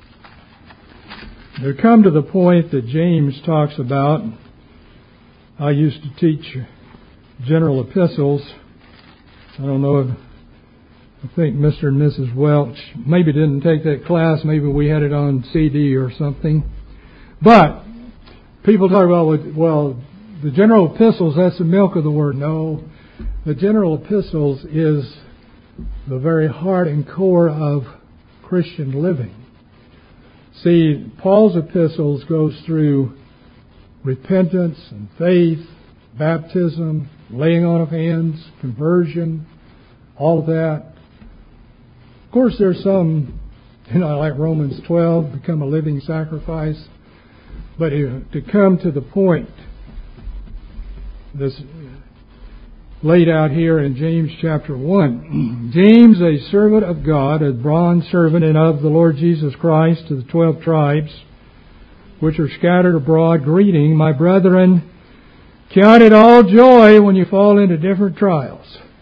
We come to the point that James talks about. I used to teach general epistles. I don't know if, I think Mr. and Mrs. Welch maybe didn't take that class. Maybe we had it on CD or something. But people talk about, well, the general epistles, that's the milk of the Word. No, the general epistles is the very heart and core of Christian living. See, Paul's epistles goes through repentance and faith, baptism, laying on of hands, conversion, all of that. Of course, there's some, like Romans 12, become a living sacrifice. But to come to the point that's laid out here in James chapter 1. James, a servant of God, a bondservant and of the Lord Jesus Christ, to the 12 tribes which are scattered abroad, greeting, my brethren, count it all joy when you fall into different trials.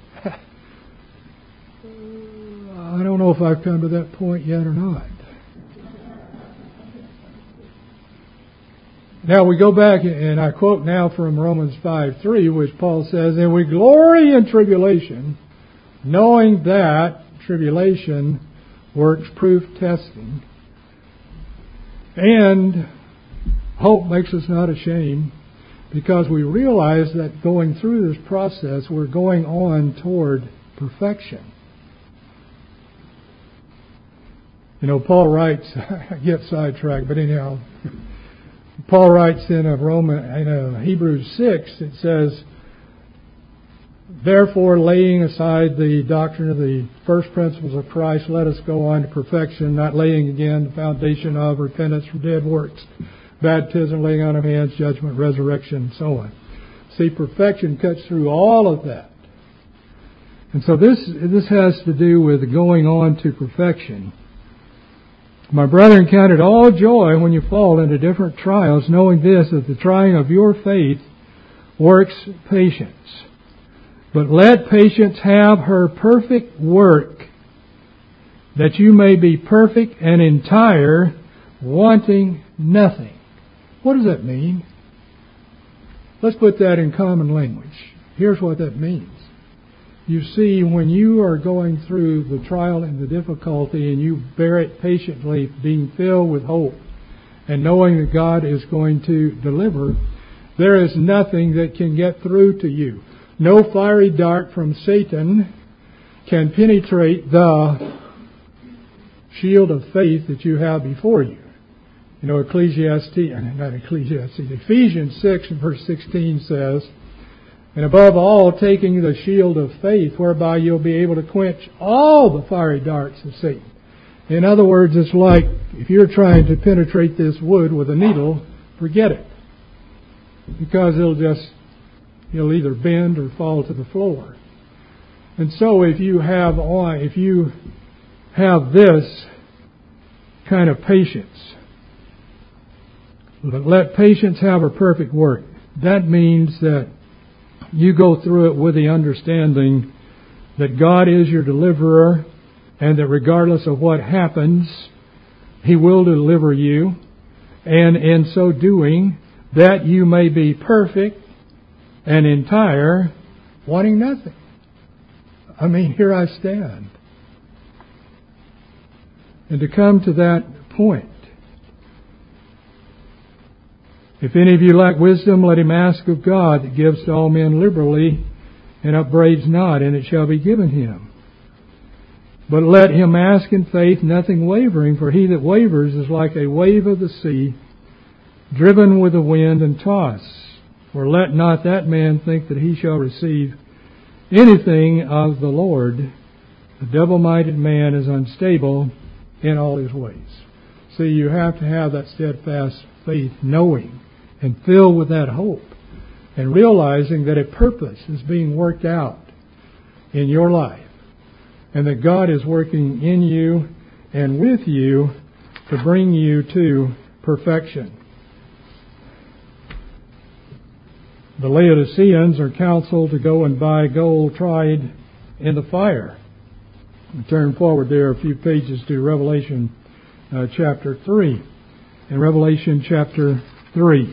I don't know if I've come to that point yet or not. Now we go back, and I quote now from Romans 5:3, which Paul says, and we glory in tribulation, knowing that tribulation works proof testing, and hope makes us not ashamed, because we realize that going through this process, we're going on toward perfection. You know, Paul writes, I get sidetracked, but anyhow, Paul writes in Hebrews 6, it says, therefore, laying aside the doctrine of the first principles of Christ, let us go on to perfection, not laying again the foundation of repentance from dead works, baptism, laying on of hands, judgment, resurrection, and so on. See, perfection cuts through all of that. And so this has to do with going on to perfection. My brethren, count it all joy when you fall into different trials, knowing this, that the trying of your faith works patience. But let patience have her perfect work, that you may be perfect and entire, wanting nothing. What does that mean? Let's put that in common language. Here's what that means. You see, when you are going through the trial and the difficulty and you bear it patiently, being filled with hope and knowing that God is going to deliver, There is nothing that can get through to you. No fiery dart from Satan can penetrate the shield of faith that you have before you. You know, Ephesians 6 and verse 16 says, and above all, taking the shield of faith, whereby you'll be able to quench all the fiery darts of Satan. In other words, it's like if you're trying to penetrate this wood with a needle, forget it. Because it'll either bend or fall to the floor. And so if you have this kind of patience, let patience have a perfect work. That means that you go through it with the understanding that God is your deliverer and that regardless of what happens, He will deliver you. And in so doing, that you may be perfect and entire, wanting nothing. I mean, here I stand. And to come to that point, if any of you lack wisdom, let him ask of God, that gives to all men liberally, and upbraids not, and it shall be given him. But let him ask in faith, nothing wavering, for he that wavers is like a wave of the sea, driven with the wind and tossed. For let not that man think that he shall receive anything of the Lord. The double-minded man is unstable in all his ways. See, you have to have that steadfast faith, knowing and filled with that hope, and realizing that a purpose is being worked out in your life, and that God is working in you and with you to bring you to perfection. The Laodiceans are counseled to go and buy gold tried in the fire. Turn forward there a few pages to Revelation chapter 3. In Revelation chapter 3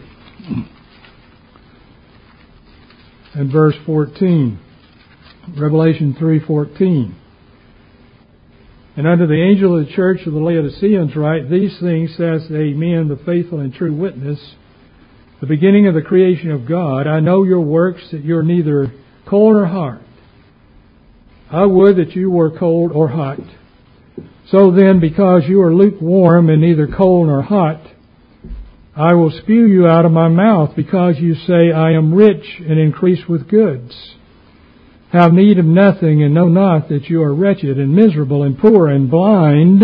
and verse 14. Revelation 3:14. And unto the angel of the church of the Laodiceans write, these things says the Amen, the faithful and true witness, the beginning of the creation of God. I know your works, that you're neither cold nor hot. I would that you were cold or hot. So then, because you are lukewarm and neither cold nor hot, I will spew you out of my mouth, because you say, I am rich and increase with goods, have need of nothing, and know not that you are wretched and miserable and poor and blind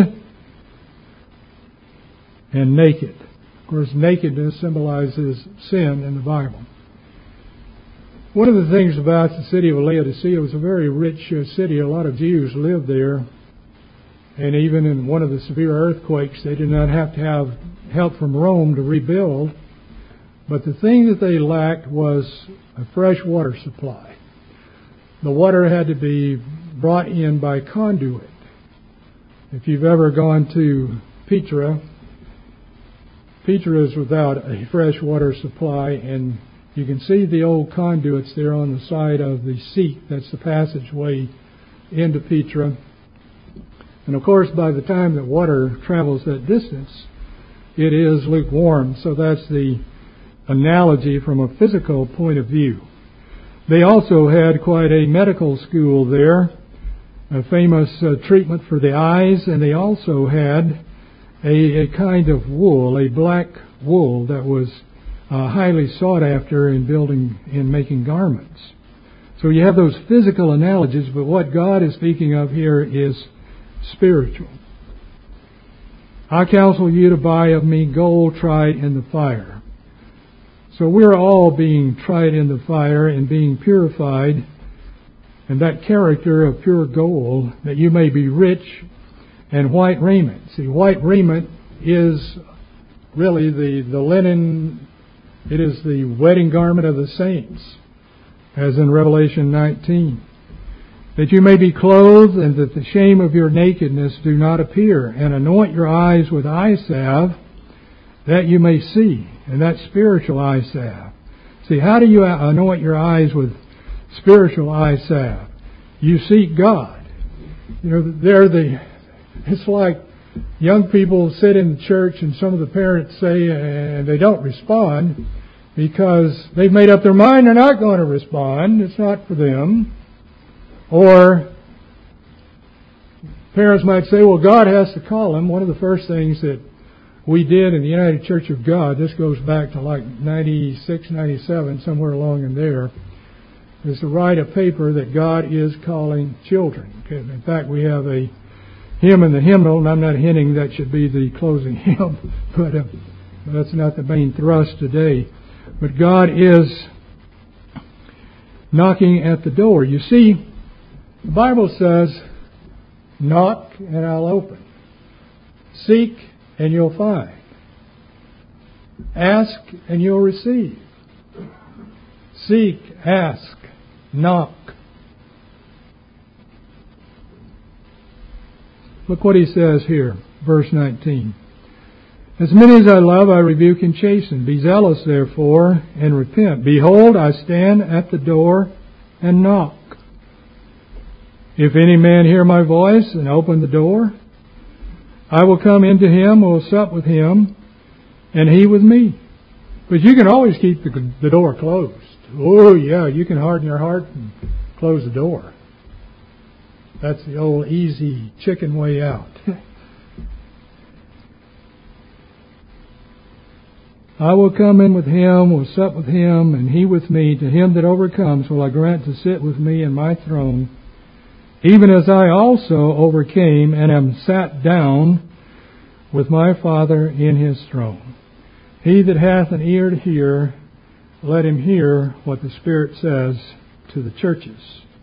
and naked. Of course, nakedness symbolizes sin in the Bible. One of the things about the city of Laodicea, it was a very rich city. A lot of Jews lived there. And even in one of the severe earthquakes, they did not have to have help from Rome to rebuild. But the thing that they lacked was a fresh water supply. The water had to be brought in by conduit. If you've ever gone to Petra, Petra is without a fresh water supply, and you can see the old conduits there on the side of the seat. That's the passageway into Petra. And of course, by the time that water travels that distance, it is lukewarm. So that's the analogy from a physical point of view. They also had quite a medical school there, a famous treatment for the eyes, and they also had a kind of wool, a black wool that was highly sought after in making garments. So you have those physical analogies, but what God is speaking of here is spiritual. I counsel you to buy of me gold tried in the fire. So we're all being tried in the fire and being purified, and that character of pure gold, that you may be rich, and white raiment. See, white raiment is really the linen. It is the wedding garment of the saints, as in Revelation 19. That you may be clothed, and that the shame of your nakedness do not appear. And anoint your eyes with eye salve, that you may see. And that's spiritual eye salve. See, how do you anoint your eyes with spiritual eye salve? You seek God. You know, it's like young people sit in the church and some of the parents say, and they don't respond, because they've made up their mind they're not going to respond. It's not for them. Or parents might say, well, God has to call them. One of the first things that we did in the United Church of God, this goes back to like 96, 97, somewhere along in there, is to write a paper that God is calling children. In fact, we have a hymn in the hymnal, and I'm not hinting that should be the closing hymn, but that's not the main thrust today. But God is knocking at the door. You see, the Bible says, knock and I'll open. Seek and you'll find. Ask and you'll receive. Seek, ask, knock. Look what he says here, verse 19. As many as I love, I rebuke and chasten. Be zealous, therefore, and repent. Behold, I stand at the door and knock. If any man hear my voice and open the door, I will come into him, will sup with him, and he with me. But you can always keep the door closed. Oh, yeah, you can harden your heart and close the door. That's the old easy chicken way out. I will come in with him, will sup with him, and he with me. To him that overcomes will I grant to sit with me in my throne, even as I also overcame and am sat down with my Father in his throne. He that hath an ear to hear, let him hear what the Spirit says to the churches.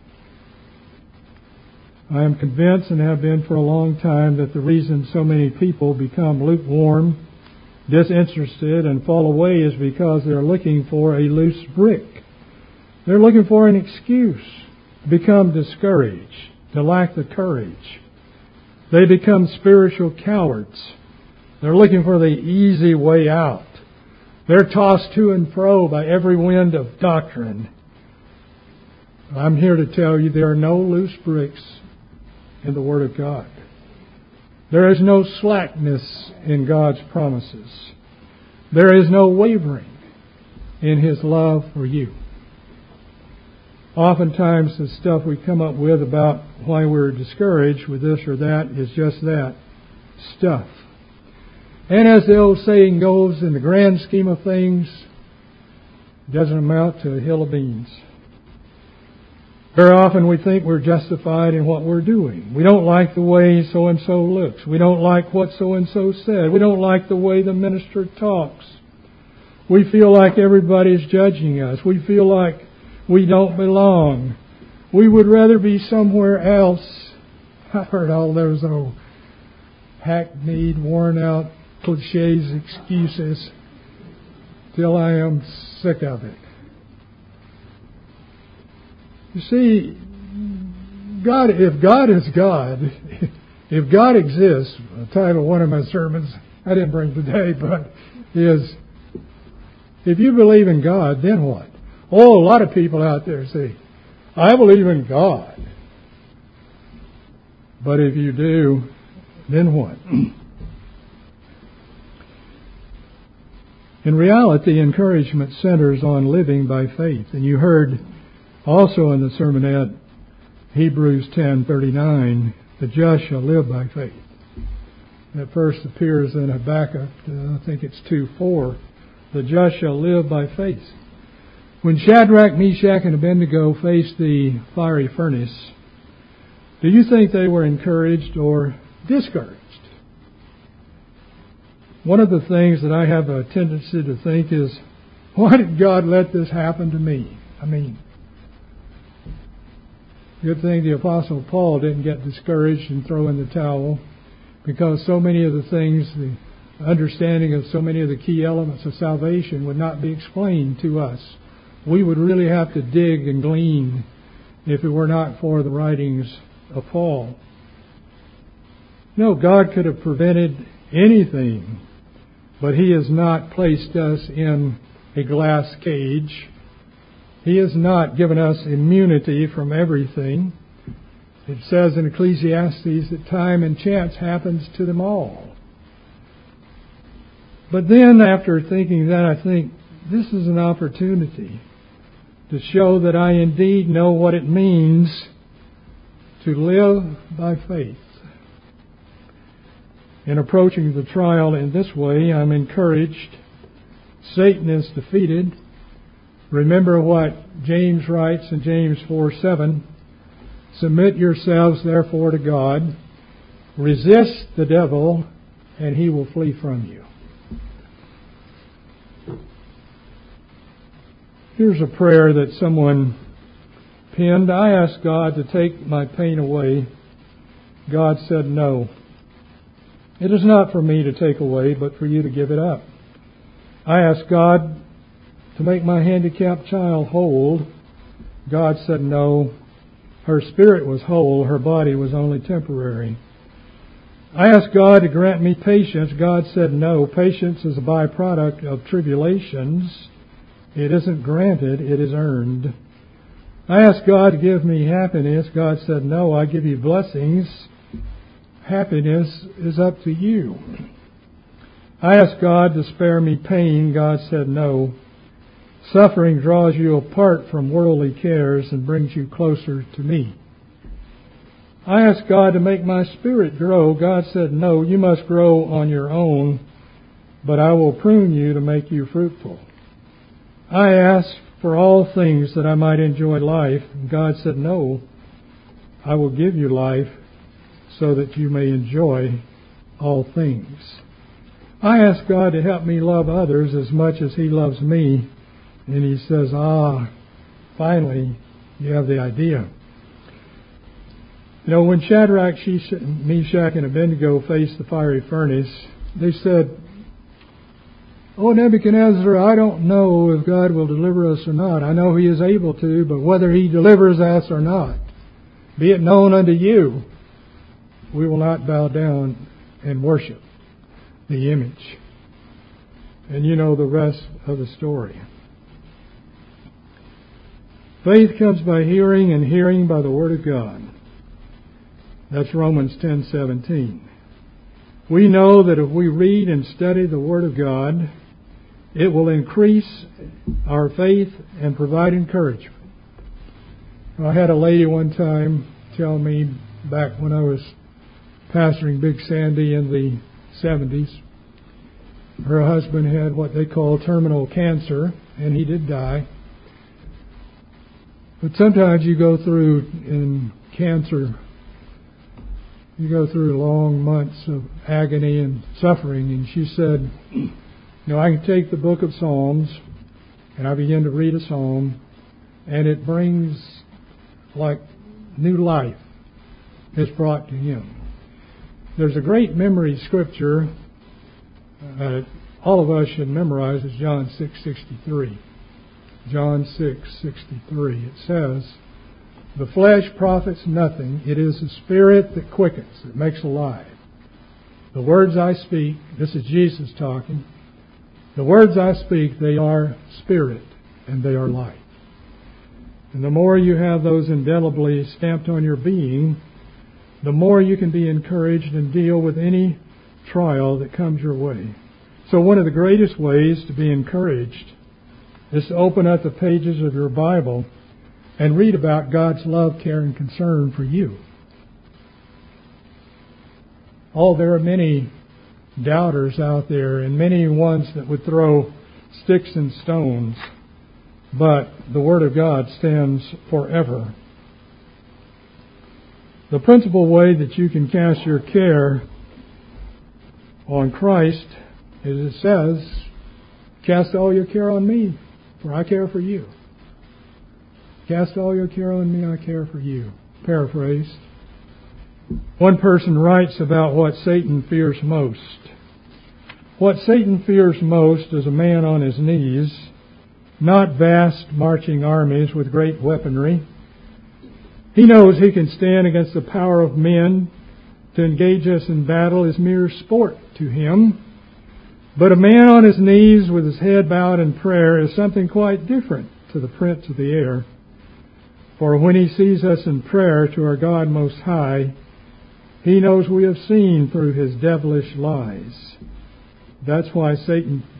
I am convinced, and have been for a long time, that the reason so many people become lukewarm, disinterested, and fall away is because they're looking for a loose brick. They're looking for an excuse to become discouraged, to lack the courage. They become spiritual cowards. They're looking for the easy way out. They're tossed to and fro by every wind of doctrine. I'm here to tell you there are no loose bricks in the Word of God. There is no slackness in God's promises. There is no wavering in His love for you. Oftentimes the stuff we come up with about why we're discouraged with this or that is just that, stuff. And as the old saying goes, in the grand scheme of things, it doesn't amount to a hill of beans. Very often we think we're justified in what we're doing. We don't like the way so-and-so looks. We don't like what so-and-so said. We don't like the way the minister talks. We feel like everybody's judging us. We feel like we don't belong. We would rather be somewhere else. I've heard all those old hackneyed, worn-out cliches, excuses, till I am sick of it. You see, God, if God is God, if God exists, the title of one of my sermons, I didn't bring today, but is, if you believe in God, then what? Oh, a lot of people out there say, I believe in God. But if you do, then what? In reality, encouragement centers on living by faith. And you heard also in the sermonette, Hebrews 10:39, the just shall live by faith. That first appears in Habakkuk, I think it's 2:4. The just shall live by faith. When Shadrach, Meshach, and Abednego faced the fiery furnace, do you think they were encouraged or discouraged? One of the things that I have a tendency to think is, why did God let this happen to me? I mean, good thing the Apostle Paul didn't get discouraged and throw in the towel, because so many of the things, the understanding of so many of the key elements of salvation would not be explained to us. We would really have to dig and glean if it were not for the writings of Paul. No, God could have prevented anything, but He has not placed us in a glass cage. He has not given us immunity from everything. It says in Ecclesiastes that time and chance happens to them all. But then after thinking that, I think, this is an opportunity to show that I indeed know what it means to live by faith. In approaching the trial in this way, I'm encouraged. Satan is defeated. Remember what James writes in James 4:7. Submit yourselves therefore to God. Resist the devil, and he will flee from you. Here's a prayer that someone penned. I asked God to take my pain away. God said no. It is not for me to take away, but for you to give it up. I asked God to make my handicapped child whole. God said no. Her spirit was whole. Her body was only temporary. I asked God to grant me patience. God said no. Patience is a byproduct of tribulations. It isn't granted, it is earned. I asked God to give me happiness. God said no. I give you blessings. Happiness is up to you. I asked God to spare me pain. God said no. Suffering draws you apart from worldly cares and brings you closer to me. I asked God to make my spirit grow. God said no, you must grow on your own, but I will prune you to make you fruitful. I asked for all things that I might enjoy life. God said no, I will give you life so that you may enjoy all things. I asked God to help me love others as much as He loves me. And He says, finally, you have the idea. You know, when Shadrach, Meshach, and Abednego faced the fiery furnace, they said, "Oh, Nebuchadnezzar, I don't know if God will deliver us or not. I know He is able to, but whether He delivers us or not, be it known unto you, we will not bow down and worship the image." And you know the rest of the story. Faith comes by hearing, and hearing by the Word of God. That's Romans 10:17. We know that if we read and study the Word of God, it will increase our faith and provide encouragement. I had a lady one time tell me, back when I was pastoring Big Sandy in the 70s, her husband had what they call terminal cancer, and he did die. But sometimes you go through, in cancer, you go through long months of agony and suffering. And she said, I can take the book of Psalms, and I begin to read a psalm, and it brings like new life is brought to him. There's a great memory scripture all of us should memorize. It's John 6:63. John 6:63. It says, "The flesh profits nothing. It is the Spirit that quickens, that makes alive. The words I speak," this is Jesus talking, "the words I speak, they are spirit and they are life." And the more you have those indelibly stamped on your being, the more you can be encouraged and deal with any trial that comes your way. So one of the greatest ways to be encouraged is to open up the pages of your Bible and read about God's love, care, and concern for you. There are many doubters out there, and many ones that would throw sticks and stones, but the Word of God stands forever. The principal way that you can cast your care on Christ is, it says, "Cast all your care on me, for I care for you." Cast all your care on me, I care for you. Paraphrased. One person writes about what Satan fears most. What Satan fears most is a man on his knees, not vast marching armies with great weaponry. He knows he can stand against the power of men. To engage us in battle is mere sport to him. But a man on his knees with his head bowed in prayer is something quite different to the prince of the air. For when he sees us in prayer to our God Most High, he knows we have seen through his devilish lies. That's why Satan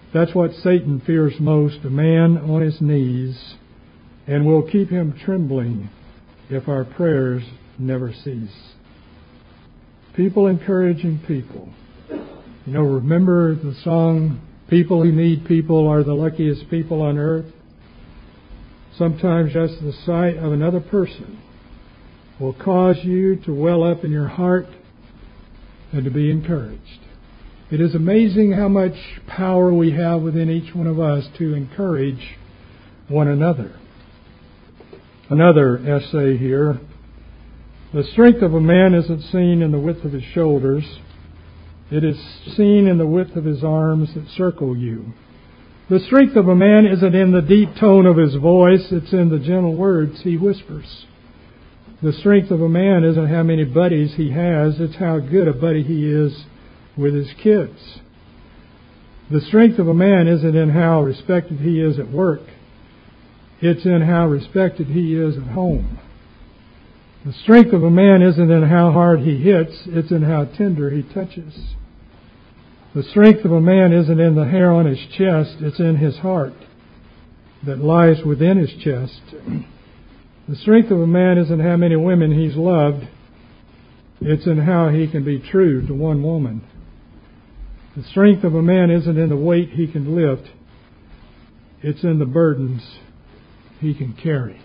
That's what Satan fears most, a man on his knees, and will keep him trembling if our prayers never cease. People encouraging people. Remember the song, "People who need people are the luckiest people on earth"? Sometimes just the sight of another person will cause you to well up in your heart and to be encouraged. It is amazing how much power we have within each one of us to encourage one another. Another essay here. The strength of a man isn't seen in the width of his shoulders. It is seen in the width of his arms that circle you. The strength of a man isn't in the deep tone of his voice. It's in the gentle words he whispers. The strength of a man isn't how many buddies he has. It's how good a buddy he is with his kids. The strength of a man isn't in how respected he is at work. It's in how respected he is at home. The strength of a man isn't in how hard he hits. It's in how tender he touches. The strength of a man isn't in the hair on his chest. It's in his heart that lies within his chest. The strength of a man isn't how many women he's loved. It's in how he can be true to one woman. The strength of a man isn't in the weight he can lift. It's in the burdens he can carry.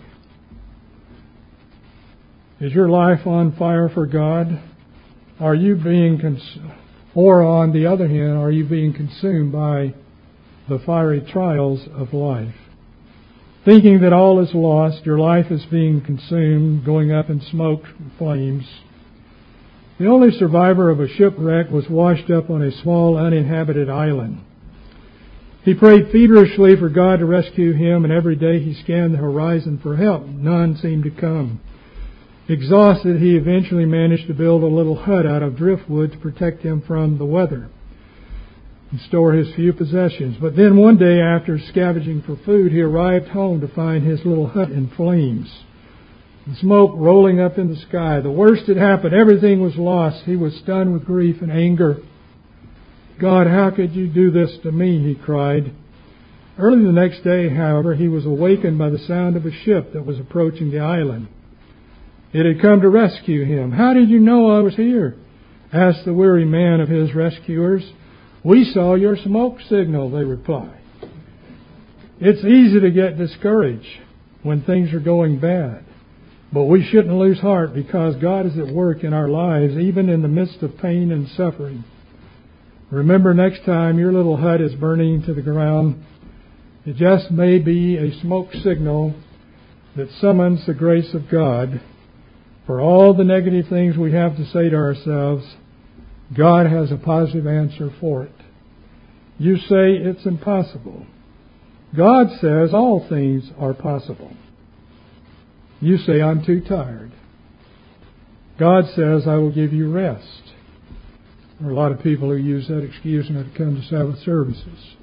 Is your life on fire for God? Are you being or on the other hand, are you being consumed by the fiery trials of life? Thinking that all is lost, your life is being consumed, going up in smoke and flames. The only survivor of a shipwreck was washed up on a small uninhabited island. He prayed feverishly for God to rescue him, and every day he scanned the horizon for help. None seemed to come. Exhausted, he eventually managed to build a little hut out of driftwood to protect him from the weather and store his few possessions. But then one day, after scavenging for food, he arrived home to find his little hut in flames, the smoke rolling up in the sky. The worst had happened. Everything was lost. He was stunned with grief and anger. "God, how could you do this to me?" he cried. Early the next day, however, he was awakened by the sound of a ship that was approaching the island. It had come to rescue him. "How did you know I was here?" asked the weary man of his rescuers. "We saw your smoke signal," they replied. It's easy to get discouraged when things are going bad. But we shouldn't lose heart, because God is at work in our lives, even in the midst of pain and suffering. Remember, next time your little hut is burning to the ground, it just may be a smoke signal that summons the grace of God. For all the negative things we have to say to ourselves, God has a positive answer for it. You say it's impossible. God says all things are possible. You say, "I'm too tired." God says, "I will give you rest." There are a lot of people who use that excuse when it comes to Sabbath services.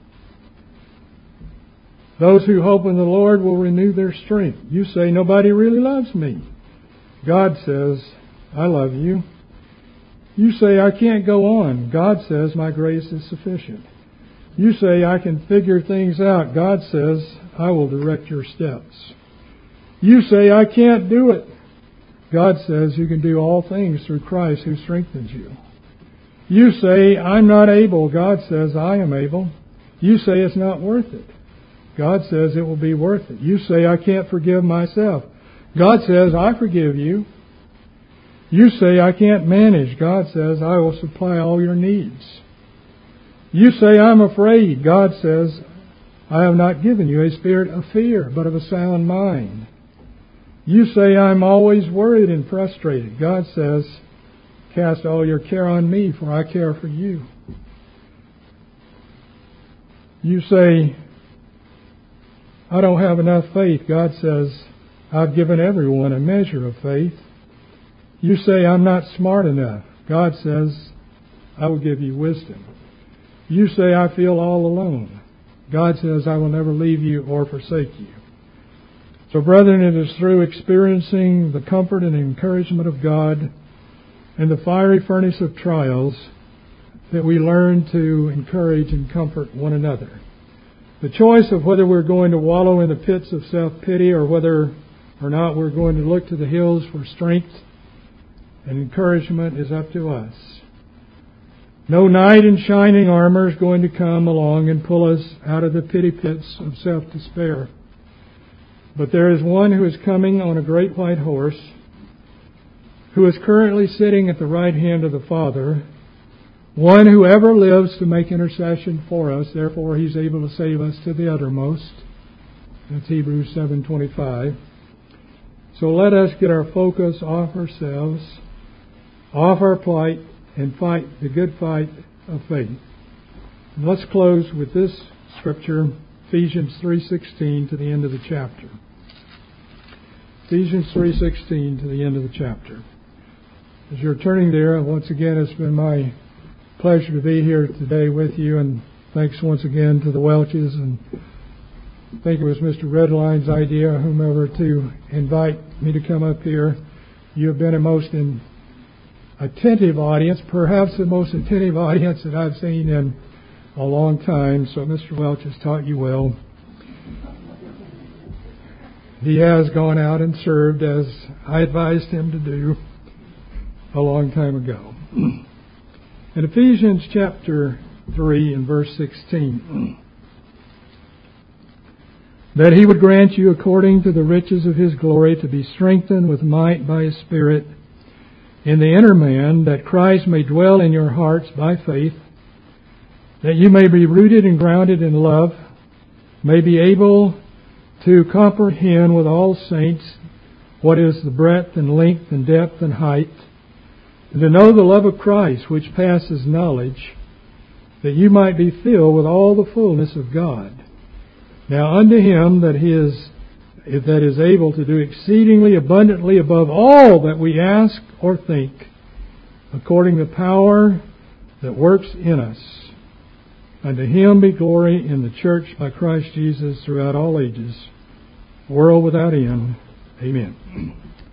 Those who hope in the Lord will renew their strength. You say, "Nobody really loves me." God says, "I love you." You say, "I can't go on." God says, "My grace is sufficient." You say, "I can figure things out." God says, "I will direct your steps." You say, "I can't do it." God says, "You can do all things through Christ who strengthens you." You say, "I'm not able." God says, "I am able." You say, "It's not worth it." God says, "It will be worth it." You say, "I can't forgive myself." God says, "I forgive you." You say, "I can't manage." God says, "I will supply all your needs." You say, "I'm afraid." God says, "I have not given you a spirit of fear, but of a sound mind." You say, "I'm always worried and frustrated." God says, "Cast all your care on me, for I care for you." You say, "I don't have enough faith." God says, "I've given everyone a measure of faith." You say, "I'm not smart enough." God says, "I will give you wisdom." You say, "I feel all alone." God says, "I will never leave you or forsake you." So, brethren, it is through experiencing the comfort and encouragement of God in the fiery furnace of trials that we learn to encourage and comfort one another. The choice of whether we're going to wallow in the pits of self-pity or whether or not we're going to look to the hills for strength and encouragement is up to us. No knight in shining armor is going to come along and pull us out of the pity pits of self-despair. But there is one who is coming on a great white horse, who is currently sitting at the right hand of the Father, one who ever lives to make intercession for us. Therefore, He's able to save us to the uttermost. That's Hebrews 7:25. So let us get our focus off ourselves, off our plight, and fight the good fight of faith. And let's close with this scripture, Ephesians 3:16 to the end of the chapter. Ephesians 3:16 to the end of the chapter. As you're turning there, once again, it's been my pleasure to be here today with you, and thanks once again to the Welches, and I think it was Mr. Redline's idea, whomever, to invite me to come up here. You have been a most attentive audience, perhaps the most attentive audience that I've seen in a long time, so Mr. Welch has taught you well. He has gone out and served as I advised him to do a long time ago. In Ephesians chapter 3 and verse 16, that He would grant you according to the riches of His glory to be strengthened with might by His Spirit in the inner man, that Christ may dwell in your hearts by faith, that you may be rooted and grounded in love, may be able to comprehend with all saints what is the breadth and length and depth and height, and to know the love of Christ which passes knowledge, that you might be filled with all the fullness of God. Now unto Him that is able to do exceedingly abundantly above all that we ask or think, according to the power that works in us. Unto Him be glory in the church by Christ Jesus throughout all ages, world without end. Amen.